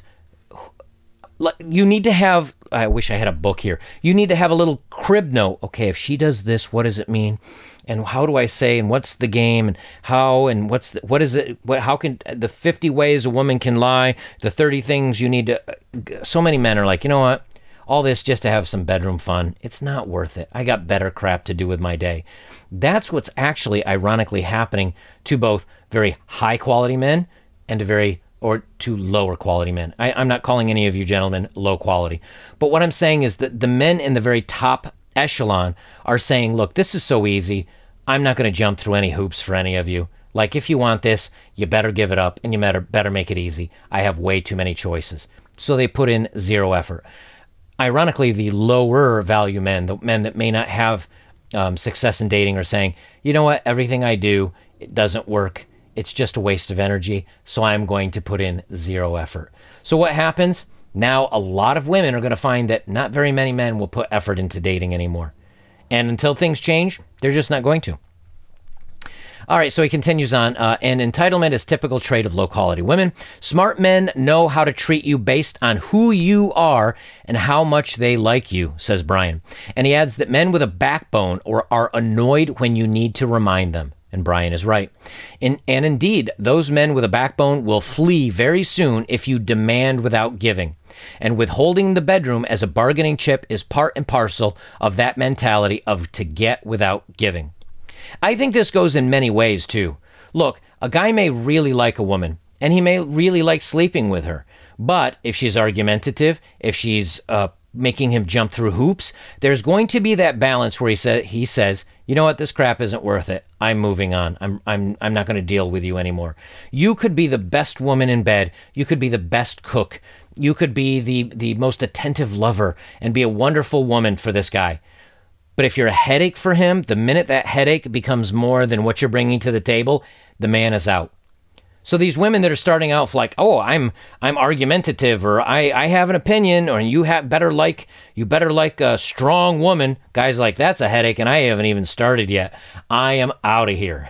you need to have, I wish I had a book here. You need to have a little crib note. Okay, if she does this, what does it mean? And how do I say, and what's the game, and how, and what is it, how can, the 50 ways a woman can lie, the 30 things you need to, so many men are like, you know what? all this just to have some bedroom fun. It's not worth it. I got better crap to do with my day. That's what's actually ironically happening to both very high quality men and to lower quality men. I'm not calling any of you gentlemen low quality. But what I'm saying is that the men in the very top echelon are saying, look, this is so easy. I'm not going to jump through any hoops for any of you. Like, if you want this, you better give it up and you better make it easy. I have way too many choices. So they put in zero effort. Ironically, the lower value men, the men that may not have success in dating, are saying, you know what, everything I do, it doesn't work. It's just a waste of energy. So I'm going to put in zero effort. So what happens? Now a lot of women are going to find that not very many men will put effort into dating anymore. And until things change, they're just not going to. All right, so he continues on. And entitlement is typical trait of low-quality women. Smart men know how to treat you based on who you are and how much they like you, says Brian. And he adds that men with a backbone are annoyed when you need to remind them. And Brian is right. And indeed, those men with a backbone will flee very soon if you demand without giving. And withholding the bedroom as a bargaining chip is part and parcel of that mentality of to get without giving. I think this goes in many ways, too. Look, a guy may really like a woman, and he may really like sleeping with her. But if she's argumentative, if she's making him jump through hoops, there's going to be that balance where he says, you know what, this crap isn't worth it. I'm moving on. I'm not going to deal with you anymore. You could be the best woman in bed. You could be the best cook. You could be the most attentive lover and be a wonderful woman for this guy. But if you're a headache for him, the minute that headache becomes more than what you're bringing to the table, the man is out. So these women that are starting out like, oh, I'm argumentative, or I have an opinion, or you better like a strong woman. Guys like, that's a headache, and I haven't even started yet. I am out of here.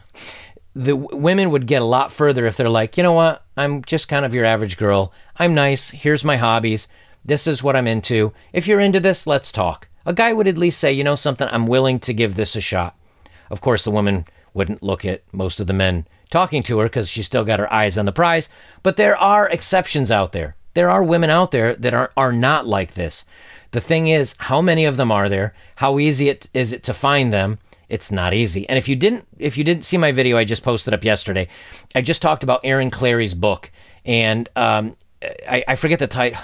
The women would get a lot further if they're like, you know what? I'm just kind of your average girl. I'm nice. Here's my hobbies. This is what I'm into. If you're into this, let's talk. A guy would at least say, you know something, I'm willing to give this a shot. Of course, the woman wouldn't look at most of the men talking to her because she's still got her eyes on the prize. But there are exceptions out there. There are women out there that are not like this. The thing is, how many of them are there? How easy is it to find them? It's not easy. And if you didn't see my video I just posted up yesterday, I just talked about Aaron Clarey's book. And I forget the title.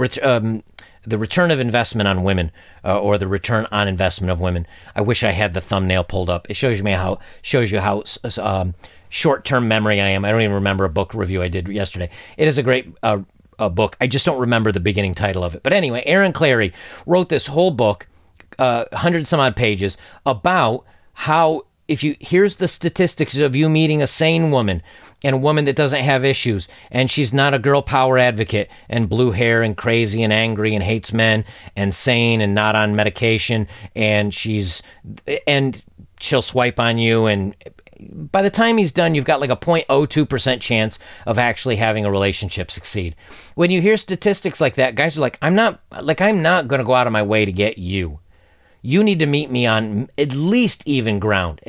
The return of investment on women, or the return on investment of women. I wish I had the thumbnail pulled up. It shows you how short-term memory I am. I don't even remember a book review I did yesterday. It is a great book. I just don't remember the beginning title of it. But anyway, Aaron Clarey wrote this whole book, 100 some odd pages, about how here's the statistics of you meeting a sane woman and a woman that doesn't have issues, and she's not a girl power advocate and blue hair and crazy and angry and hates men and sane and not on medication, and she'll swipe on you, and by the time he's done, you've got like a 0.02% chance of actually having a relationship succeed. When you hear statistics like that, guys are like, I'm not going to go out of my way to get you. You need to meet me on at least even ground.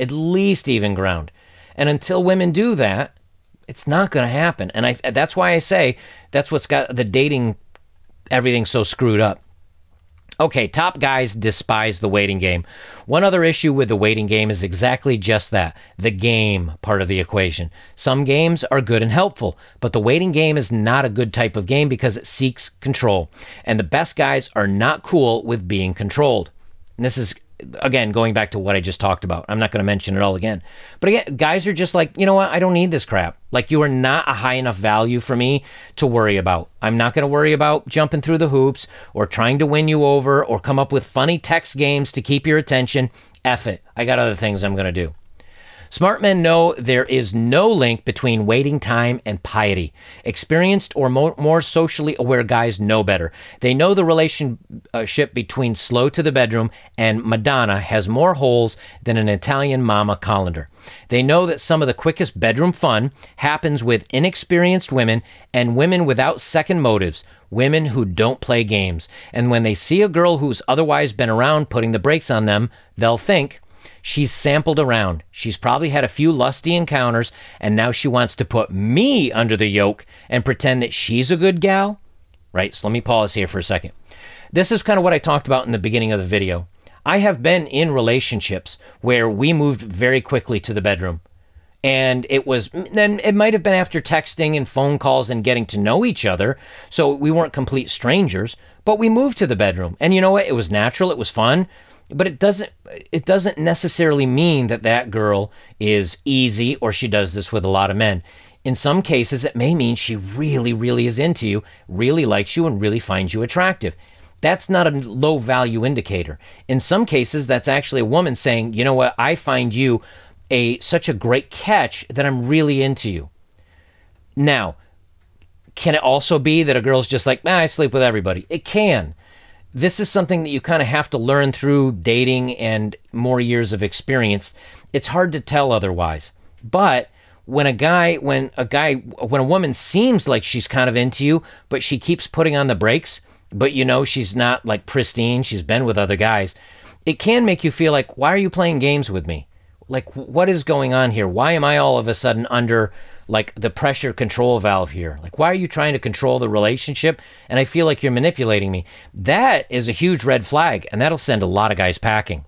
And until women do that, it's not going to happen. And that's why I say that's what's got the dating, everything so screwed up. Okay, top guys despise the waiting game. One other issue with the waiting game is exactly just that, the game part of the equation. Some games are good and helpful, but the waiting game is not a good type of game because it seeks control. And the best guys are not cool with being controlled. And this is, again, going back to what I just talked about. I'm not going to mention it all again. But again, guys are just like, you know what? I don't need this crap. Like, you are not a high enough value for me to worry about. I'm not going to worry about jumping through the hoops or trying to win you over or come up with funny text games to keep your attention. F it. I got other things I'm going to do. Smart men know there is no link between waiting time and piety. Experienced or more socially aware guys know better. They know the relationship between slow to the bedroom and Madonna has more holes than an Italian mama colander. They know that some of the quickest bedroom fun happens with inexperienced women and women without second motives, women who don't play games. And when they see a girl who's otherwise been around putting the brakes on them, they'll think, she's sampled around. She's probably had a few lusty encounters, and now she wants to put me under the yoke and pretend that she's a good gal. Right, so let me pause here for a second. This is kind of what I talked about in the beginning of the video. I have been in relationships where we moved very quickly to the bedroom. And then it might have been after texting and phone calls and getting to know each other. So we weren't complete strangers, but we moved to the bedroom. And you know what? It was natural. It was fun. But it doesn't necessarily mean that that girl is easy or she does this with a lot of men. In some cases, it may mean she really, really is into you, really likes you, and really finds you attractive. That's not a low value indicator. In some cases, that's actually a woman saying, you know what, I find you such a great catch that I'm really into you. Now, can it also be that a girl's just like, I sleep with everybody? It can. This is something that you kind of have to learn through dating and more years of experience. It's hard to tell otherwise. But when a woman seems like she's kind of into you, but she keeps putting on the brakes, but you know she's not like pristine, she's been with other guys, it can make you feel like, why are you playing games with me? Like, what is going on here? Why am I all of a sudden under like the pressure control valve here? Like, why are you trying to control the relationship? And I feel like you're manipulating me. That is a huge red flag, and that'll send a lot of guys packing.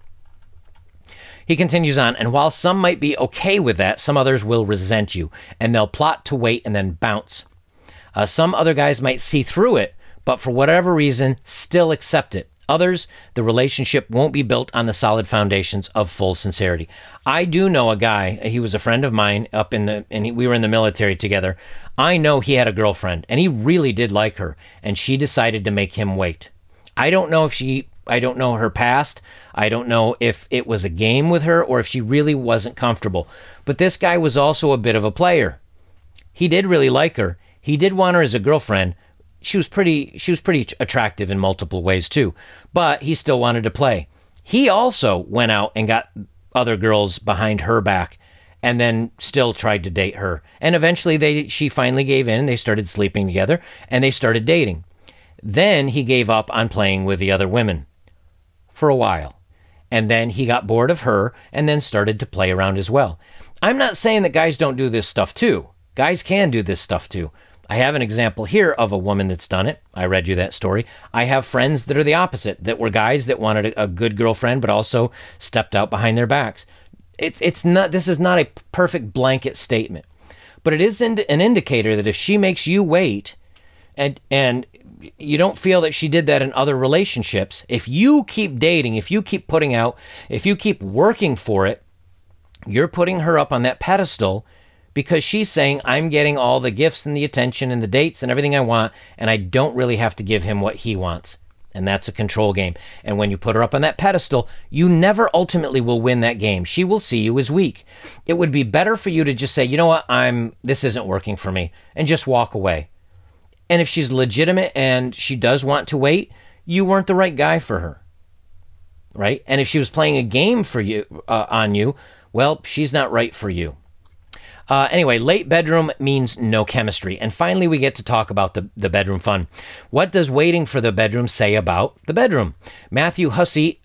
He continues on, and while some might be okay with that, some others will resent you, and they'll plot to wait and then bounce. Some other guys might see through it, but for whatever reason, still accept it. Others, the relationship won't be built on the solid foundations of full sincerity. I do know a guy, he was a friend of mine we were in the military together. I know he had a girlfriend, and he really did like her, and she decided to make him wait. I don't know her past. I don't know if it was a game with her or if she really wasn't comfortable. But this guy was also a bit of a player. He did really like her. He did want her as a girlfriend. She was pretty attractive in multiple ways too, but he still wanted to play. He also went out and got other girls behind her back and then still tried to date her. And eventually she finally gave in and they started sleeping together and they started dating. Then he gave up on playing with the other women for a while. And then he got bored of her and then started to play around as well. I'm not saying that guys don't do this stuff too. Guys can do this stuff too. I have an example here of a woman that's done it. I read you that story. I have friends that are the opposite, that were guys that wanted a good girlfriend, but also stepped out behind their backs. This is not a perfect blanket statement, but it is an indicator that if she makes you wait and you don't feel that she did that in other relationships, if you keep dating, if you keep putting out, if you keep working for it, you're putting her up on that pedestal because she's saying, I'm getting all the gifts and the attention and the dates and everything I want, and I don't really have to give him what he wants. And that's a control game. And when you put her up on that pedestal, you never ultimately will win that game. She will see you as weak. It would be better for you to just say, you know what, this isn't working for me, and just walk away. And if she's legitimate and she does want to wait, you weren't the right guy for her, right? And if she was playing a game for you, on you, well, she's not right for you. Anyway, late bedroom means no chemistry. And finally, we get to talk about the bedroom fun. What does waiting for the bedroom say about the bedroom? Matthew Hussey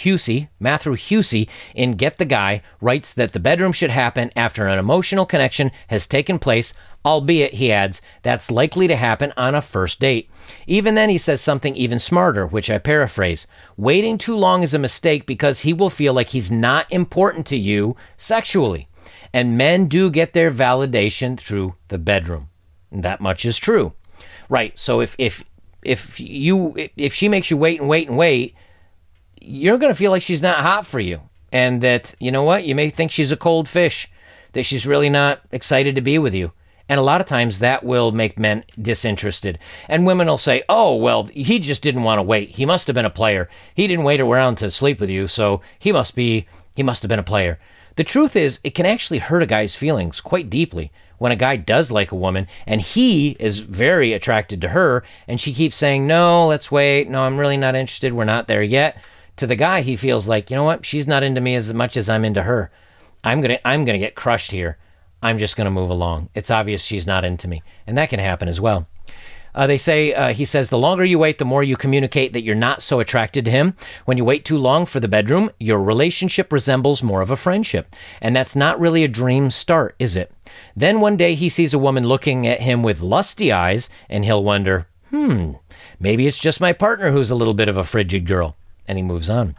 in Get the Guy writes that the bedroom should happen after an emotional connection has taken place, albeit, he adds, that's likely to happen on a first date. Even then, he says something even smarter, which I paraphrase. Waiting too long is a mistake because he will feel like he's not important to you sexually. And men do get their validation through the bedroom. And that much is true. Right, so if she makes you wait and wait and wait, you're going to feel like she's not hot for you. And that, you know what, you may think she's a cold fish, that she's really not excited to be with you. And a lot of times that will make men disinterested. And women will say, oh, well, he just didn't want to wait. He must have been a player. He didn't wait around to sleep with you, so he must have been a player. The truth is, it can actually hurt a guy's feelings quite deeply when a guy does like a woman and he is very attracted to her and she keeps saying, no, let's wait. No, I'm really not interested. We're not there yet. To the guy, he feels like, you know what? She's not into me as much as I'm into her. I'm gonna get crushed here. I'm just gonna move along. It's obvious she's not into me. And that can happen as well. He says, the longer you wait, the more you communicate that you're not so attracted to him. When you wait too long for the bedroom, your relationship resembles more of a friendship. And that's not really a dream start, is it? Then one day he sees a woman looking at him with lusty eyes, and he'll wonder, Maybe it's just my partner who's a little bit of a frigid girl. And he moves on.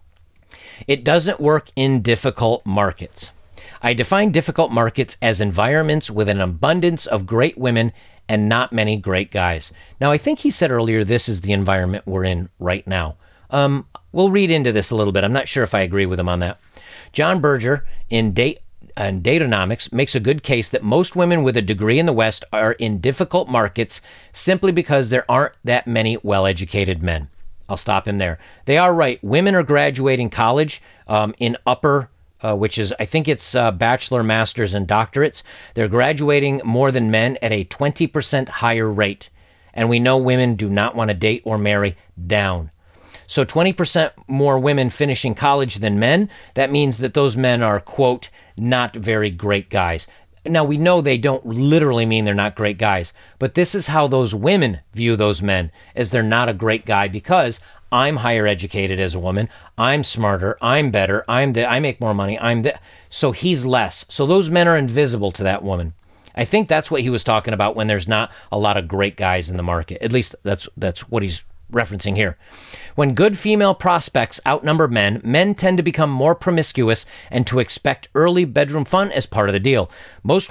It doesn't work in difficult markets. I define difficult markets as environments with an abundance of great women and not many great guys. Now, I think he said earlier this is the environment we're in right now. We'll read into this a little bit. I'm not sure if I agree with him on that. John Berger in Datanomics makes a good case that most women with a degree in the West are in difficult markets simply because there aren't that many well-educated men. I'll stop him there. They are right. Women are graduating college in upper, which is, I think it's bachelor, master's, and doctorates. They're graduating more than men at a 20% higher rate. And we know women do not want to date or marry down. So 20% more women finishing college than men, that means that those men are, quote, not very great guys. Now, we know they don't literally mean they're not great guys, but this is how those women view those men, as they're not a great guy because I'm higher educated as a woman, I'm smarter, I'm better, I make more money, so he's less. So those men are invisible to that woman. I think that's what he was talking about when there's not a lot of great guys in the market. At least that's what he's referencing here. When good female prospects outnumber men, men tend to become more promiscuous and to expect early bedroom fun as part of the deal. Most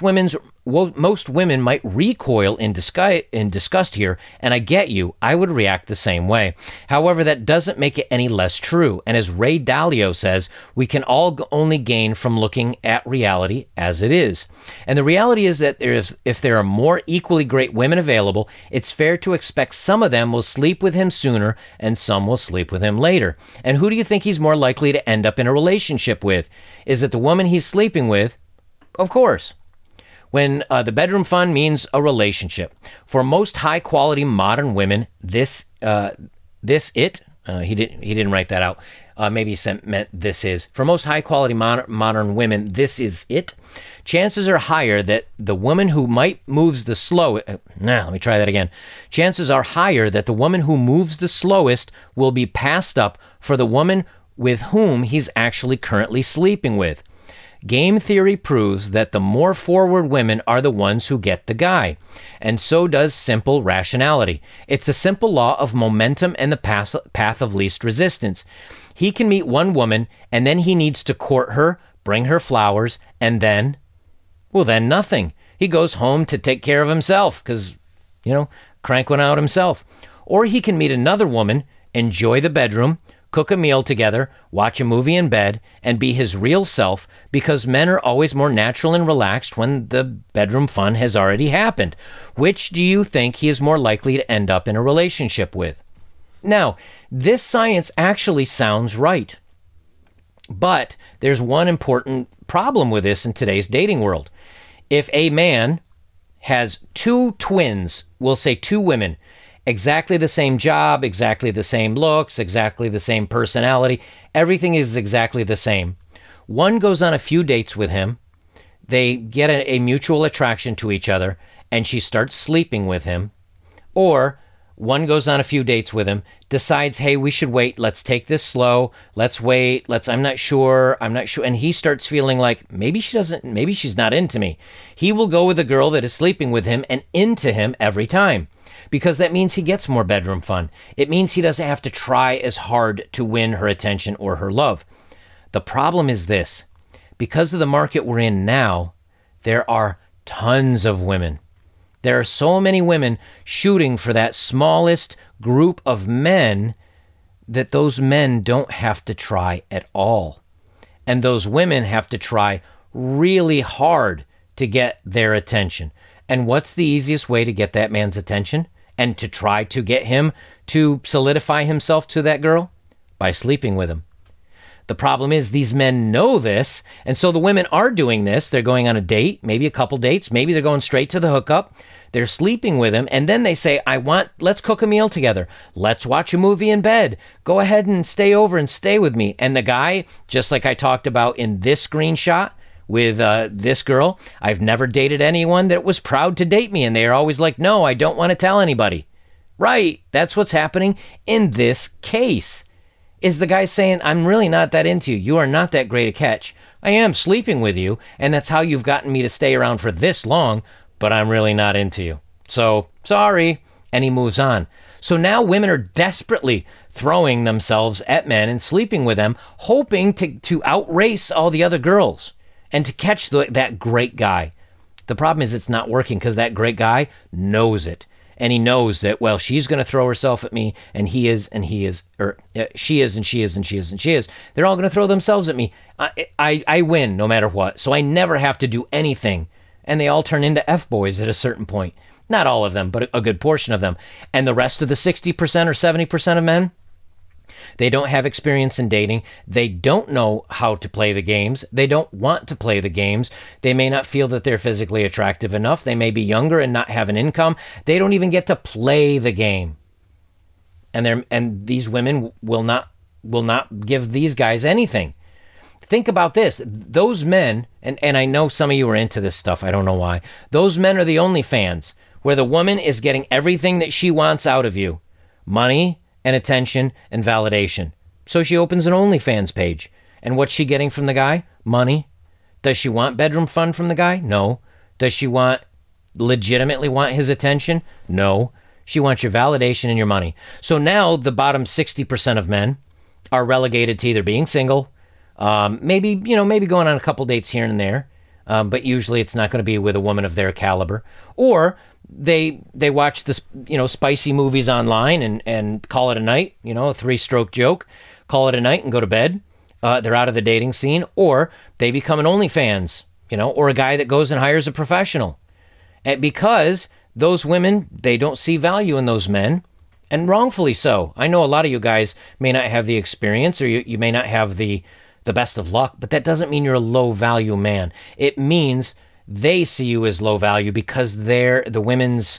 women might recoil in disgust here, and I get you, I would react the same way. However, that doesn't make it any less true, and as Ray Dalio says, we can all only gain from looking at reality as it is. And the reality is that if there are more equally great women available, it's fair to expect some of them will sleep with him sooner and some will sleep with him later. And who do you think he's more likely to end up in a relationship with? Is it the woman he's sleeping with? Of course. When the bedroom fun means a relationship. For most high-quality modern women, he didn't write that out. Maybe he meant this is. For most high-quality modern women, this is it. Chances are higher that the woman who moves the slowest... let me try that again. Chances are higher that the woman who moves the slowest will be passed up for the woman with whom he's actually currently sleeping with. Game theory proves that the more forward women are the ones who get the guy, and so does simple rationality. It's a simple law of momentum and the path of least resistance. He can meet one woman, and then he needs to court her, bring her flowers, and then nothing. He goes home to take care of himself, because, crank one out himself. Or he can meet another woman, enjoy the bedroom, cook a meal together, watch a movie in bed, and be his real self, because men are always more natural and relaxed when the bedroom fun has already happened. Which do you think he is more likely to end up in a relationship with? Now, this science actually sounds right. But there's one important problem with this in today's dating world. If a man has two twins, we'll say two women, exactly the same job, exactly the same looks, exactly the same personality. Everything is exactly the same. One goes on a few dates with him. They get a mutual attraction to each other, and she starts sleeping with him. Or one goes on a few dates with him, decides, hey, we should wait. Let's take this slow. Let's wait. I'm not sure. And he starts feeling like maybe she's not into me. He will go with a girl that is sleeping with him and into him every time. Because that means he gets more bedroom fun. It means he doesn't have to try as hard to win her attention or her love. The problem is this. Because of the market we're in now, there are tons of women. There are so many women shooting for that smallest group of men that those men don't have to try at all. And those women have to try really hard to get their attention. And what's the easiest way to get that man's attention? And to try to get him to solidify himself to that girl? By sleeping with him. The problem is these men know this, and so the women are doing this. They're going on a date, maybe a couple dates, maybe they're going straight to the hookup. They're sleeping with him, and then they say, let's cook a meal together. Let's watch a movie in bed. Go ahead and stay over and stay with me. And the guy, just like I talked about in this screenshot, with this girl, I've never dated anyone that was proud to date me, and they are always like, no, I don't want to tell anybody. Right, that's what's happening in this case. Is the guy saying, I'm really not that into you. You are not that great a catch. I am sleeping with you, and that's how you've gotten me to stay around for this long, but I'm really not into you. So, sorry. And he moves on. So now women are desperately throwing themselves at men and sleeping with them, hoping to outrace all the other girls and to catch that great guy. The problem is it's not working because that great guy knows it. And he knows that, well, she's going to throw herself at me, and he is, and he is, or she is, and she is, and she is, and she is. They're all going to throw themselves at me. I win no matter what. So I never have to do anything. And they all turn into F-boys at a certain point. Not all of them, but a good portion of them. And the rest of the 60% or 70% of men, they don't have experience in dating. They don't know how to play the games. They don't want to play the games. They may not feel that they're physically attractive enough. They may be younger and not have an income. They don't even get to play the game. And these women will not give these guys anything. Think about this. Those men, and I know some of you are into this stuff. I don't know why. Those men are the OnlyFans, where the woman is getting everything that she wants out of you. Money and attention and validation. So she opens an OnlyFans page. And what's she getting from the guy? Money. Does she want bedroom fun from the guy? No. Does she legitimately want his attention? No. She wants your validation and your money. So now the bottom 60% of men are relegated to either being single, maybe going on a couple dates here and there, but usually it's not going to be with a woman of their caliber, or they watch this, spicy movies online and call it a night, a 3-stroke joke, call it a night and go to bed. They're out of the dating scene, or they become an OnlyFans, or a guy that goes and hires a professional. And because those women, they don't see value in those men, and wrongfully so. I know a lot of you guys may not have the experience, or you may not have the best of luck, but that doesn't mean you're a low value man. It means they see you as low value because they're the women's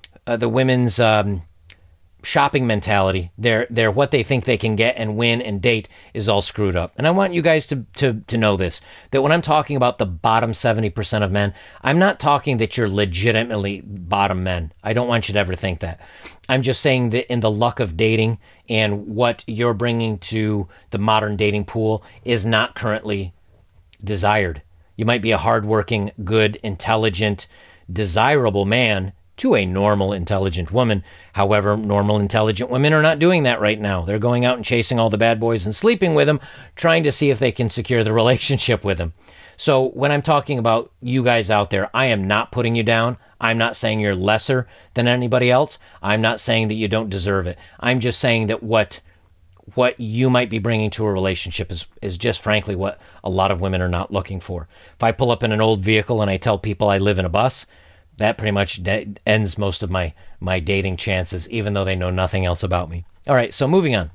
shopping mentality. They're what they think they can get and win and date is all screwed up. And I want you guys to know this, that when I'm talking about the bottom 70% of men, I'm not talking that you're legitimately bottom men. I don't want you to ever think that. I'm just saying that in the luck of dating and what you're bringing to the modern dating pool is not currently desired. You might be a hardworking, good, intelligent, desirable man to a normal, intelligent woman. However, normal, intelligent women are not doing that right now. They're going out and chasing all the bad boys and sleeping with them, trying to see if they can secure the relationship with them. So when I'm talking about you guys out there, I am not putting you down. I'm not saying you're lesser than anybody else. I'm not saying that you don't deserve it. I'm just saying that what you might be bringing to a relationship is just frankly what a lot of women are not looking for. If I pull up in an old vehicle and I tell people I live in a bus, that pretty much ends most of my dating chances, even though they know nothing else about me. All right, so moving on.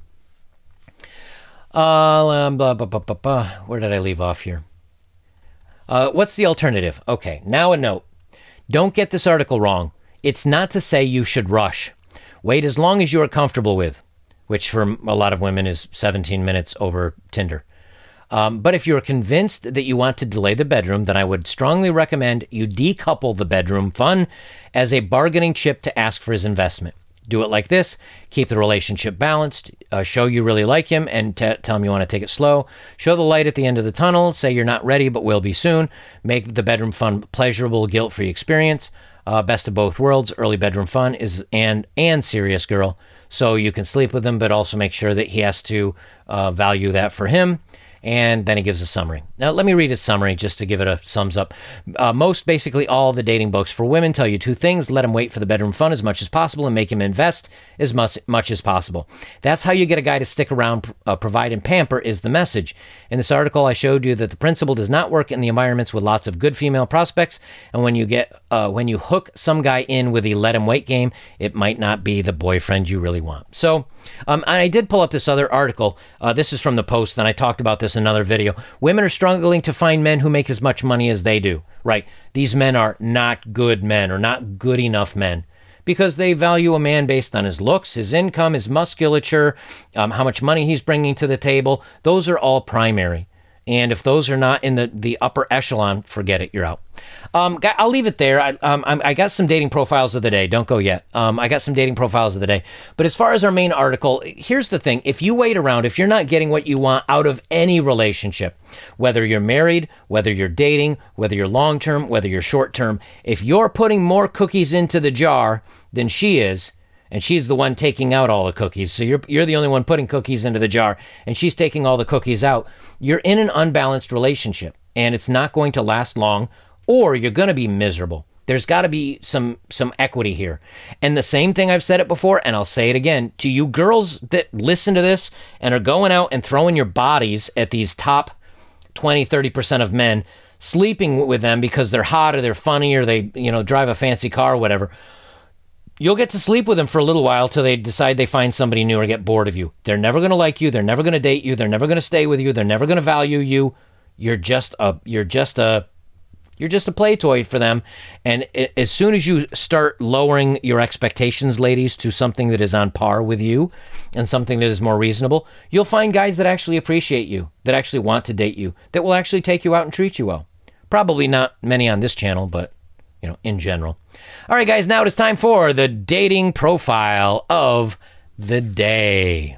Where did I leave off here? What's the alternative? Okay, now a note. Don't get this article wrong. It's not to say you should rush. Wait as long as you are comfortable with, which for a lot of women is 17 minutes over Tinder. But if you're convinced that you want to delay the bedroom, then I would strongly recommend you decouple the bedroom fun as a bargaining chip to ask for his investment. Do it like this. Keep the relationship balanced. Show you really like him and tell him you want to take it slow. Show the light at the end of the tunnel. Say you're not ready but will be soon. Make the bedroom fun pleasurable, guilt-free experience. Best of both worlds. Early bedroom fun is and serious girl. So you can sleep with him, but also make sure that he has to value that for him. And then he gives a summary. Now, let me read his summary just to give it a sums up. Basically all the dating books for women tell you two things. Let him wait for the bedroom fun as much as possible and make him invest as much as possible. That's how you get a guy to stick around, provide and pamper is the message. In this article, I showed you that the principle does not work in the environments with lots of good female prospects. And when you hook some guy in with the let him wait game, it might not be the boyfriend you really want. So I did pull up this other article. This is from the Post, and I talked about this in another video. Women are struggling to find men who make as much money as they do. Right. These men are not good men or not good enough men because they value a man based on his looks, his income, his musculature, how much money he's bringing to the table. Those are all primary. And if those are not in the upper echelon, forget it, you're out. I'll leave it there. I got some dating profiles of the day. Don't go yet. I got some dating profiles of the day. But as far as our main article, here's the thing. If you wait around, if you're not getting what you want out of any relationship, whether you're married, whether you're dating, whether you're long-term, whether you're short-term, if you're putting more cookies into the jar than she is, and she's the one taking out all the cookies. So you're the only one putting cookies into the jar, and she's taking all the cookies out. You're in an unbalanced relationship, and it's not going to last long, or you're going to be miserable. There's got to be some equity here. And the same thing, I've said it before, and I'll say it again, to you girls that listen to this and are going out and throwing your bodies at these top 20, 30% of men, sleeping with them because they're hot or they're funny or they, drive a fancy car or whatever. You'll get to sleep with them for a little while till they decide they find somebody new or get bored of you. They're never going to like you. They're never going to date you. They're never going to stay with you. They're never going to value you. You're just a play toy for them. And as soon as you start lowering your expectations, ladies, to something that is on par with you and something that is more reasonable, you'll find guys that actually appreciate you, that actually want to date you, that will actually take you out and treat you well. Probably not many on this channel, but in general. All right, guys, now it is time for the dating profile of the day.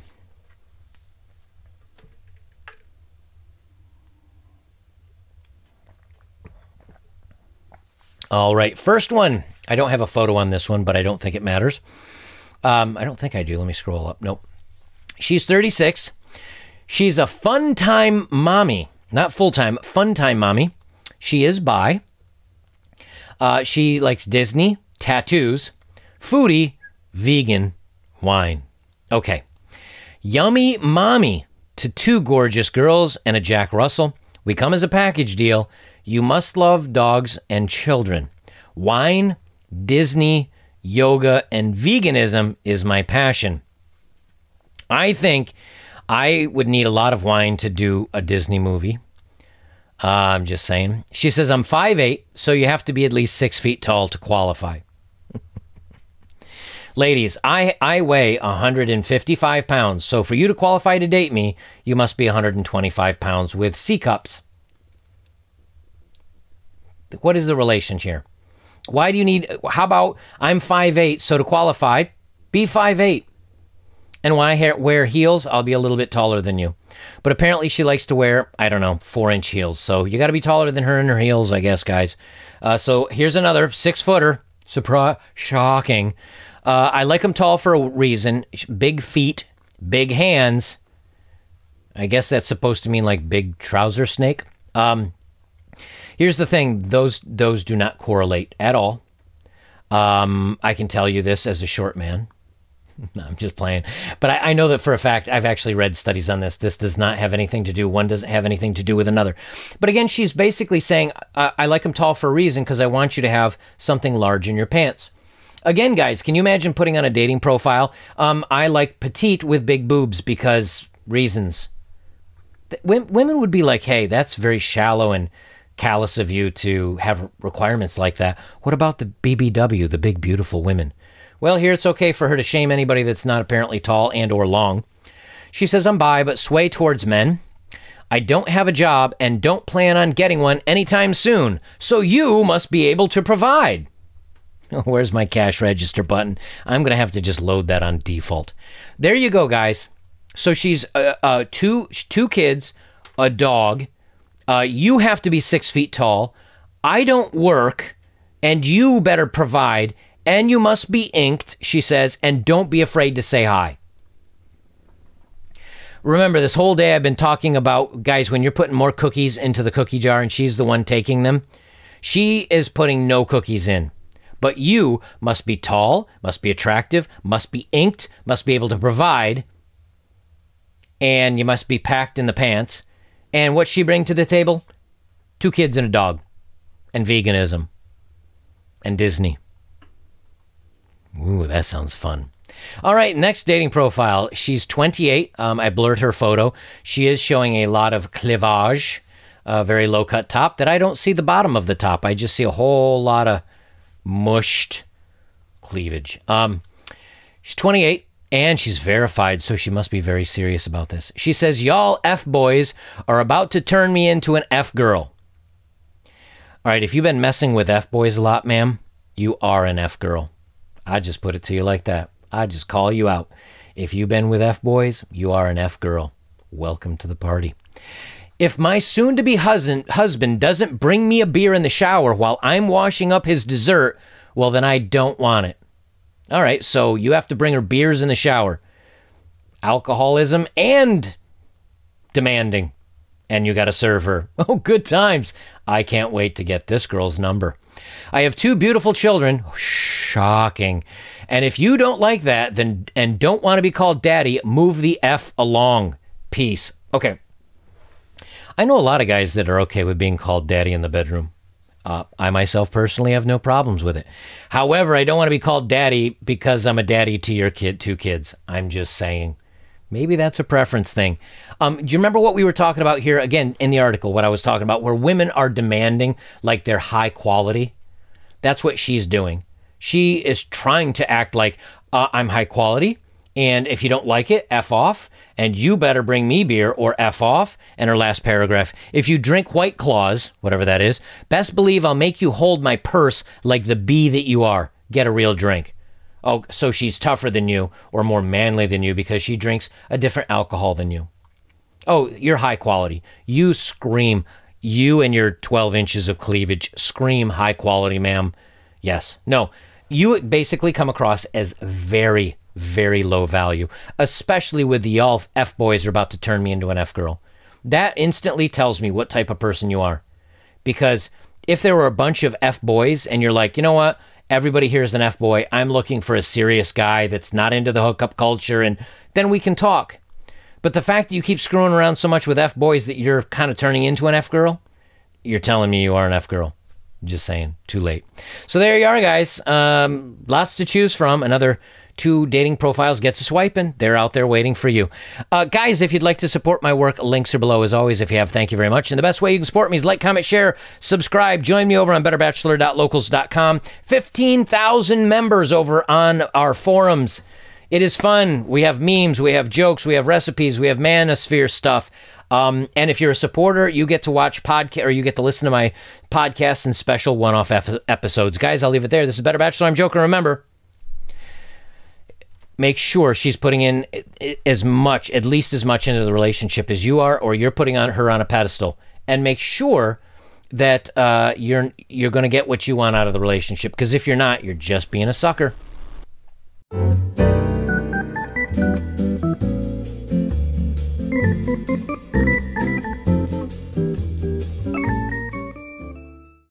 All right, first one. I don't have a photo on this one, but I don't think it matters. I don't think I do. Let me scroll up. Nope. She's 36. She's a fun-time mommy. Not full-time, fun-time mommy. She is bi. She likes Disney, tattoos, foodie, vegan, wine. Okay. Yummy mommy to 2 gorgeous girls and a Jack Russell. We come as a package deal. You must love dogs and children. Wine, Disney, yoga, and veganism is my passion. I think I would need a lot of wine to do a Disney movie. I'm just saying. She says, I'm 5'8", so you have to be at least 6 feet tall to qualify. Ladies, I weigh 155 pounds, so for you to qualify to date me, you must be 125 pounds with C cups. What is the relation here? Why do you need... How about I'm 5'8", so to qualify, be 5'8". And when I wear heels, I'll be a little bit taller than you. But apparently she likes to wear, 4-inch heels. So you got to be taller than her in her heels, I guess, guys. So here's another 6-footer. Surprise. Shocking. I like them tall for a reason. Big feet, big hands. I guess that's supposed to mean like big trouser snake. Here's the thing. Those do not correlate at all. I can tell you this as a short man. No, I'm just playing. But I know that for a fact, I've actually read studies on this. This does not have anything to do, one doesn't have anything to do with another. But again, she's basically saying, I like them tall for a reason because I want you to have something large in your pants. Again, guys, can you imagine putting on a dating profile? I like petite with big boobs because reasons. Women would be like, hey, that's very shallow and callous of you to have requirements like that. What about the BBW, the big beautiful women? Well, here it's okay for her to shame anybody that's not apparently tall and or long. She says, I'm bi, but sway towards men. I don't have a job and don't plan on getting one anytime soon, so you must be able to provide. Where's my cash register button? I'm going to have to just load that on default. There you go, guys. So she's two kids, a dog. You have to be 6 feet tall. I don't work, and you better provide. And you must be inked, she says, and don't be afraid to say hi. Remember, this whole day I've been talking about, guys, when you're putting more cookies into the cookie jar and she's the one taking them, she is putting no cookies in. But you must be tall, must be attractive, must be inked, must be able to provide, and you must be packed in the pants. And what's she bring to the table? 2 kids and a dog, and veganism, and Disney. Ooh, that sounds fun. All right, next dating profile. She's 28. I blurred her photo. She is showing a lot of cleavage, a very low-cut top that I don't see the bottom of the top. I just see a whole lot of mushed cleavage. She's 28, and she's verified, so she must be very serious about this. She says, y'all F-boys are about to turn me into an F-girl. All right, if you've been messing with F-boys a lot, ma'am, you are an F-girl. I just put it to you like that. I just call you out. If you've been with F-boys, you are an F-girl. Welcome to the party. If my soon-to-be husband doesn't bring me a beer in the shower while I'm washing up his dessert, well, then I don't want it. All right, so you have to bring her beers in the shower. Alcoholism and demanding. And you got to serve her. Oh, good times. I can't wait to get this girl's number. I have 2 beautiful children. Shocking. And if you don't like that, then and don't want to be called daddy, move the F along. Peace. Okay. I know a lot of guys that are okay with being called daddy in the bedroom. I myself personally have no problems with it. However, I don't want to be called daddy because I'm a daddy to your 2 kids. I'm just saying. Maybe that's a preference thing. Do you remember what we were talking about here? Again, in the article, what I was talking about, where women are demanding like they're high quality. That's what she's doing. She is trying to act like I'm high quality. And if you don't like it, F off. And you better bring me beer or F off. And her last paragraph, if you drink White Claws, whatever that is, best believe I'll make you hold my purse like the bee that you are. Get a real drink. Oh, so she's tougher than you or more manly than you because she drinks a different alcohol than you. Oh, you're high quality. You scream. You and your 12 inches of cleavage scream high quality, ma'am. Yes. No, you basically come across as very, very low value, especially with the y'all F boys are about to turn me into an F girl. That instantly tells me what type of person you are. Because if there were a bunch of F boys and you're like, you know what? Everybody here is an F boy. I'm looking for a serious guy that's not into the hookup culture, and then we can talk. But the fact that you keep screwing around so much with F boys that you're kind of turning into an F girl, you're telling me you are an F girl. Just saying. Too late. So there you are, guys. Lots to choose from. Another 2 dating profiles get to swiping. They're out there waiting for you. Guys, if you'd like to support my work, links are below as always. If you have, thank you very much. And the best way you can support me is like, comment, share, subscribe. Join me over on betterbachelor.locals.com. 15,000 members over on our forums. It is fun. We have memes, we have jokes, we have recipes, we have manosphere stuff. And if you're a supporter, you get to watch podcast, or you get to listen to my podcasts and special one-off episodes. Guys, I'll leave it there. This is Better Bachelor. I'm Joker. Remember, make sure she's putting in at least as much into the relationship as you are, or you're putting her on a pedestal. And make sure that you're going to get what you want out of the relationship. Because if you're not, you're just being a sucker.